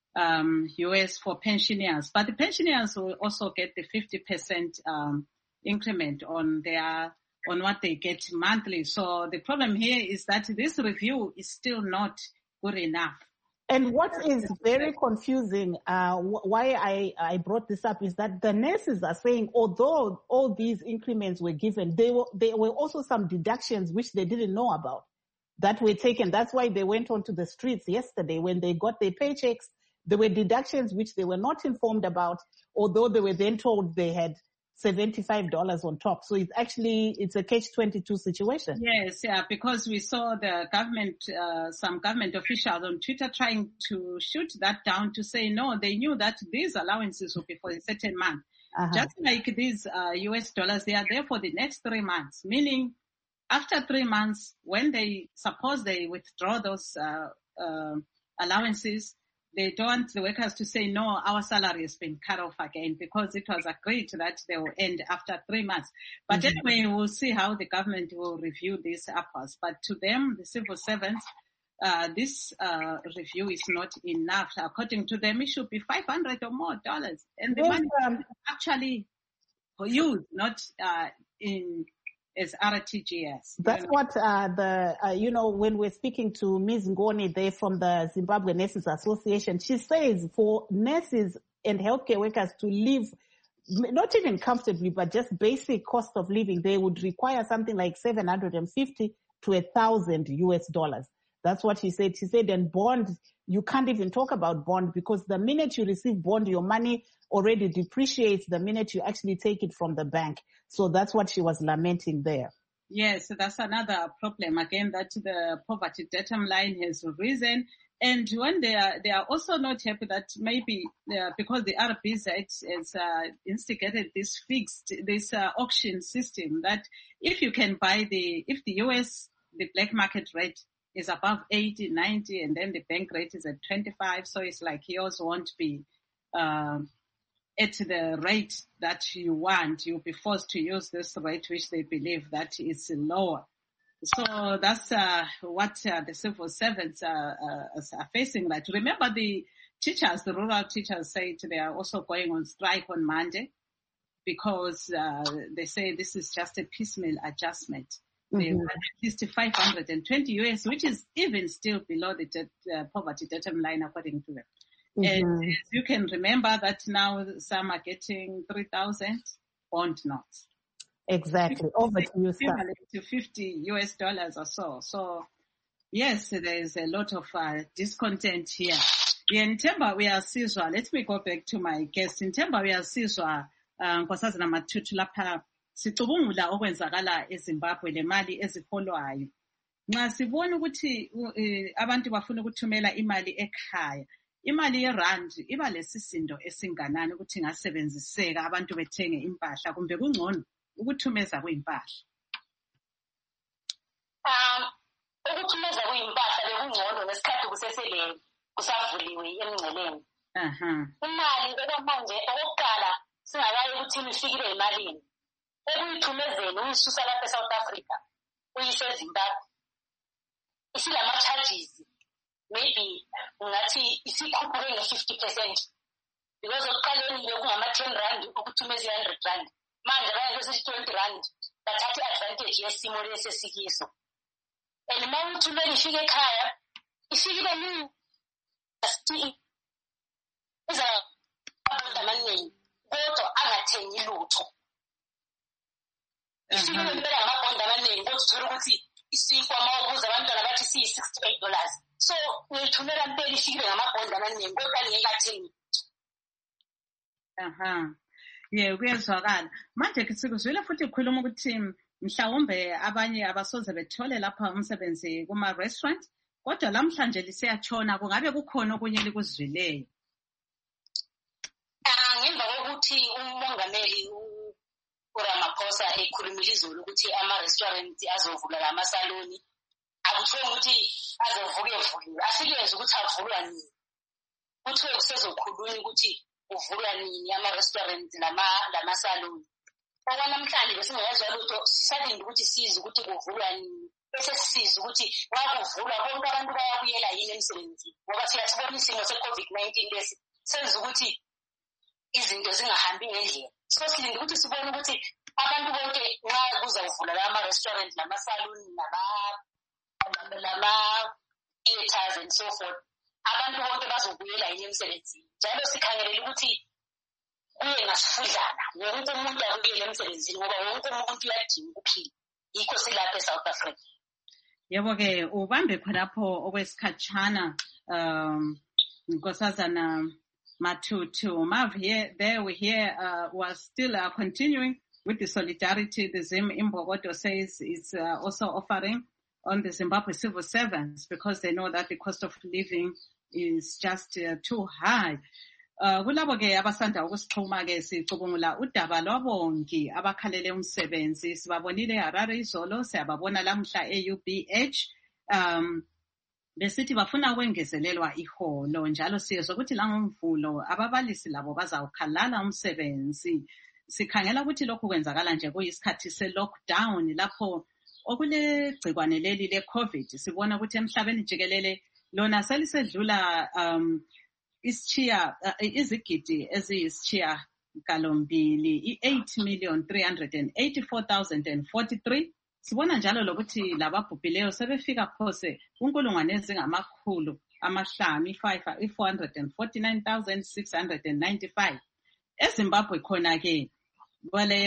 US for pensioners. But the pensioners will also get the 50% increment on what they get monthly. So the problem here is that this review is still not good enough. And what is very confusing, why I brought this up, is that the nurses are saying, although all these increments were given, there were also some deductions which they didn't know about that were taken. That's why they went onto the streets yesterday when they got their paychecks. There were deductions which they were not informed about, although they were then told they had $75 on top. So it's a catch-22 situation. Yes, yeah, because we saw the government, some government officials on Twitter trying to shoot that down to say, no, they knew that these allowances would be for a certain month. Just like these US dollars, they are there for the next 3 months, meaning after 3 months, when they withdraw those allowances, they don't want the workers to say, no, our salary has been cut off again, because it was agreed that they will end after 3 months. But anyway, we'll see how the government will review this upwards. But to them, the civil servants, this review is not enough. According to them, it should be $500 or more. And the money is actually used, not as RTGS. That's what when we're speaking to Ms. Ngoni there from the Zimbabwe Nurses Association, she says for nurses and healthcare workers to live not even comfortably, but just basic cost of living, they would require something like $750 to $1,000. That's what she said. She said, and bond, you can't even talk about bond because the minute you receive bond, your money already depreciates the minute you actually take it from the bank. So that's what she was lamenting there. Yes, that's another problem again, that the poverty datum line has risen. And when they are also not happy that maybe because the RBZ has instigated this auction system, that if you can buy if the US, the black market rate is above 80, 90, and then the bank rate is at 25, so it's like yours won't be at the rate that you want. You'll be forced to use this rate which they believe that is lower. So that's what the civil servants are facing. Right? Remember, the teachers, the rural teachers, said they are also going on strike on Monday because they say this is just a piecemeal adjustment. They want at least 520 US, which is even still below the poverty datum line, according to them. And as you can remember that now some are getting 3,000 bond notes. Exactly. Over to you, sir. To $50 or so. So, yes, there is a lot of discontent here. In Themba Uyasizwa, let me go back to my guest. In Themba Uyasizwa, Nkosazana Matutu lapha sicubungula okwenzakala eZimbabwe lemali eziholwayo. Nxa sibona ukuthi abantu bafuna ukuthumela imali ekhaya, imali yerand iba lesisindo esinganani ukuthi ngasebenziseka abantu bethenge impahla kumbe kungcono ukuthumeza kwimpahla? Ukuthumeza kwimpahla bekungcono ngesikhathi kusavuliwe emngceleni. Imali manje okokuqala singakayi ukuthi ifikile emalini. Ekuyithumezeni uyisusa lapha eSouth Africa uyise eZimbabwe. Isilama-charges maybe ngathi isikhuphuke nge-50% because okuqaleni bekungama-10 rand ukuthumeza i-100 rand. Manje abanye besithi 20 rand bathathe advantage yesimo lesi esikiso. And uma uthumela ifike ekhaya ifikile nini asithi amaningi kodwa angathengi lutho. Ifikile impela amabhondi amaningi kodwa uthola ukuthi isinkwa uma ubuza abantwana bathi siyi-$68. So ngiyithumela impela ifikile ngamabhondi amaningi kodwa ngeke athengi. Yeah, kuyezwakala. Manje sikuzwile futhi ukhuluma ukuthi mhlawumbe abanye abasoze bethole lapha umsebenzi kuma-restaurant, kodwa lamhlanje lisiyatshona, kungabe kukhona okunye likuzwileyo? Ngemva kokuthi umongameli uRamaphosa ekhulumile izolo ukuthi ama-restaurant azovula lamasaloni, akuthiwe ukuthi azovuke. Asikenze ukuthi avulwa nini. Kuthiwe kusezokhulunywa ukuthi uvulwa nini ama-restaurant lamasaloni. Okwanamhlanje besingezwa lutho sisalinde ukuthi size ukuthi kuvulwa nini. Bese sisize ukuthi nxa kuvulwa bonke abantu bayabuyela yini emsebenzini. Ngoba siyasibona isimo se-COVID-19 lesi senza ukuthi izinto zingahambi ngendlela. So silinde ukuthi sibone ukuthi abantu bonke nxa kuzavula lama-restaurant lamasaloni lama-theaters and so forth, abantu bonke bazobuyela yini emsebenzini. Njalo sikhangelela ukuthi kuye ngasifudlana wonke umuntu abuyele emsebenzini ngoba wonke umuntu uyadinga ukuphila. Yikho silapha eSouth Africa. Yebo-ke ubambe khonapho okwesikhatshana Nkosazana Matutu. Mav here, there we hear was still continuing with the solidarity. The Zim Imbokodo says it's also offering on the Zimbabwe civil servants because they know that the cost of living is just too high. Kulabo-ke abasanda ukusixhuma-ke sicubungula udaba lwabongi abakhalele umsebenzi. Sibabonile eHarare izolo, siyababona lamhla e-UBH. Besithi bafuna ukwengezelelwa iholo, njalo siyezwa ukuthi langomvulo ababalisi labo bazawukhalala umsebenzi. Sikhangela ukuthi lokhu kwenzakala nje kuyisikhathi se-lockdown lapho okulegcikwane leli le-COVID. Sibona ukuthi emhlabeni jikelele lona selisedlula izigidi eziyisitshiya galombili, 8,384,043. Sibona njalo lokuthi lababhubhileyo sebefika phose kunkulungwane ezingamakhulu amahlanu, 449,695. eZimbabwe khona ke kule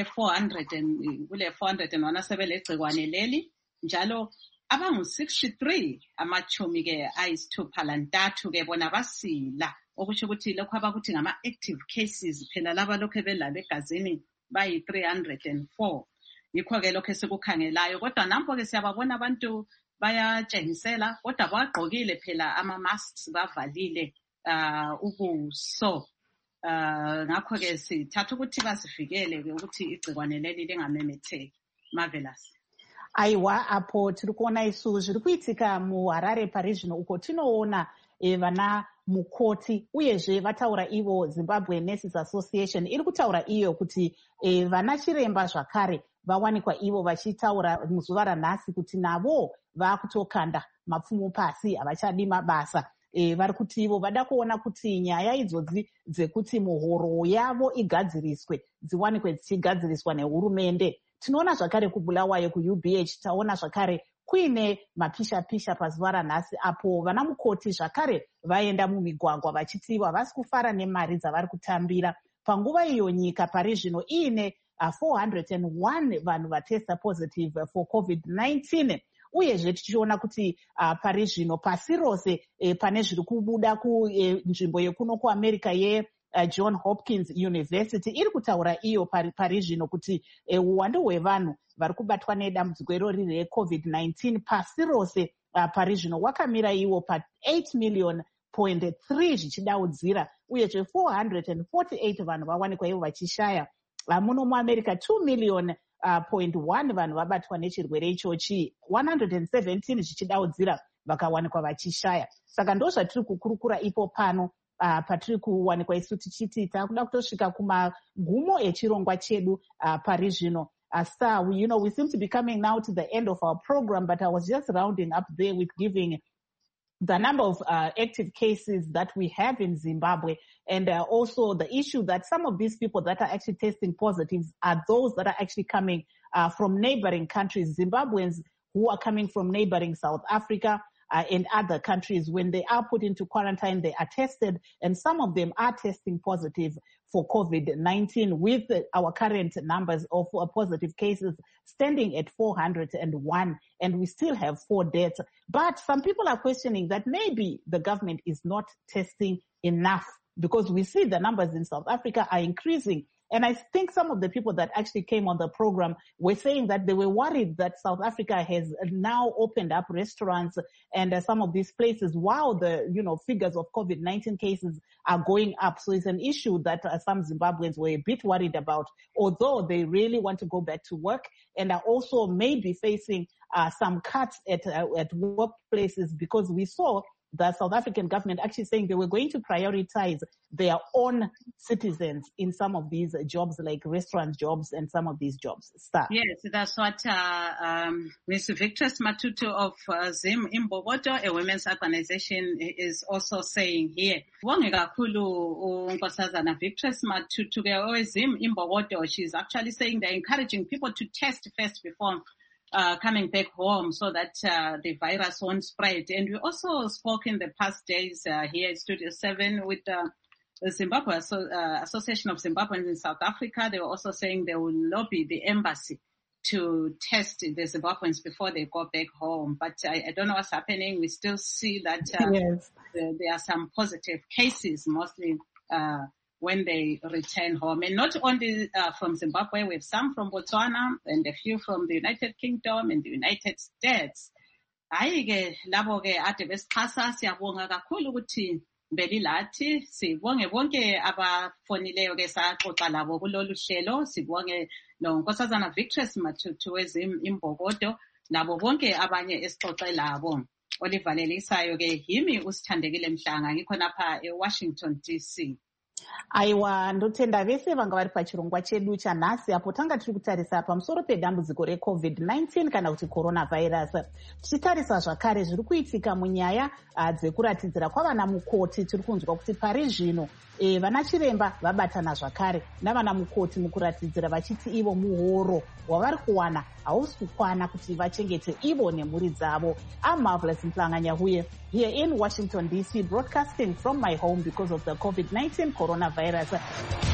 401 asebelegcikwane leli njalo abangu-63 amachumi ke ayisithupha lantathu ke bona basila okusho ukuthi lokho abakuthi ngama-active cases phela laba lokho belalo egazini bayi-304 yikho ke lokho esikukhangelayo kodwa nampo ke siyababona abantu bayatshengisela kodwa bagqokile phela ama-masks bavalile ubuso ngakho ke sithatha ukuthi basivikele ke ukuthi igcikwane leli lingamemetheki. Marvelous. Aiwa, apo tiri kuona isu zviri kuitika muHarare parizvino uko tinoona vana mukoti uyezve vataura ivo Zimbabwe Nurses Association iri kutaura iyo kuti vana chiremba zvakare vawanikwa ivo vachitaura muzuva ranhasi kuti navo vakutokanda mapfumo pasi havachadi mabasa. Vari kuti ivo vada kuona kuti nyaya idzodzi dzekuti muhoro yavo igadziriswe dziwanikwe dzichigadziriswa nehurumende. Tinoona zvakare kuBulawayo kuUBH taona zvakare kuine mapisha-pisha pazuva ranhasi apo vana mukoti zvakare vaenda mumigwagwa vachiti havasi kufara nemari dzavari kutambira. Panguva iyo nyika pari zvino iine 401 vanhu vatesta positive for COVID-19. Uyezve tichiona kuti pari zvino pasi rose pane zviri kubuda kunzvimbo yekuno kuAmerica John Hopkins University iri kutaura iyo pari zvino kuti uwandu hwevanhu vari kubatwa nedambudziko irori reCovid-19 pasi rose pari zvino wakamira iwo pa8,3 zvichidaudzira uyezve 448 vanhu vawanikwa ivo vachishaya. Muno muAmerica 2,000,000.1 vanhu vabatwa nechirwere ichochi 117 zvichidaudzira vakawanikwa vachishaya. Saka ndo zvatiri kukurukura ipo pano patiri kuwanikwa isu tichiti takuda kutosvika kumagumo echirongwa chedu pari zvino. Sir, we seem to be coming now to the end of our program, but I was just rounding up there with giving the number of active cases that we have in Zimbabwe, and also the issue that some of these people that are actually testing positives are those that are actually coming from neighboring countries. Zimbabweans who are coming from neighboring South Africa and other countries, when they are put into quarantine, they are tested, and some of them are testing positive for COVID-19, with our current numbers of positive cases standing at 401, and we still have 4 deaths. But some people are questioning that maybe the government is not testing enough, because we see the numbers in South Africa are increasing. And I think some of the people that actually came on the program were saying that they were worried that South Africa has now opened up restaurants and some of these places while the, figures of COVID-19 cases are going up. So it's an issue that some Zimbabweans were a bit worried about, although they really want to go back to work and are also maybe facing some cuts at workplaces, because we saw the South African government actually saying they were going to prioritize their own citizens in some of these jobs, like restaurant jobs and some of these jobs. Yes, that's what Ms. Victress Matutu of Zim Imbokodo, a women's organization, is also saying here. Victress Matutu, Zim Imbokodo, she's actually saying they're encouraging people to test first before coming back home so that the virus won't spread. And we also spoke in the past days here at Studio 7 with the Zimbabwe Association of Zimbabweans in South Africa. They were also saying they will lobby the embassy to test the Zimbabweans before they go back home. But I don't know what's happening. We still see that yes, there are some positive cases, mostly when they return home. And not only from Zimbabwe, we have some from Botswana and a few from the United Kingdom and the United States. Hayi-ke labo-ke ade besixhasa siyabonga kakhulu ukuthi belilathi sibonge bonke abafonileyo-ke saxoxa labo kulolu hlelo. Sibonge nonkosazana Victress Matutu wezim Imbokodo labo bonke abanye esixoxe labo. Olivalelisayo-ke yimi uSithandekile Mhlanga ngikhonapha eWashington DC. Aiwa, ndotenda vese vanga vari pachirongwa chedu chanhasi apo tanga tiri kutarisa pamusoro pedambudziko reCovid-19 kana kuti coronavirus. Tichitarisa zvakare zviri kuitika munyaya dzekuratidzira kwavana mukoti. Tiri kunzwa kuti pari zvino vana chiremba vabatana zvakare navana mukoti mukuratidzira vachiti ivo muhoro wavari kuwana hausi kukwana kuti vachengete ivo nemhuri dzavo. I'm Marvelous Mhlanga-Nyahuye here in Washington DC, broadcasting from my home because of the COVID-19 coronavirus.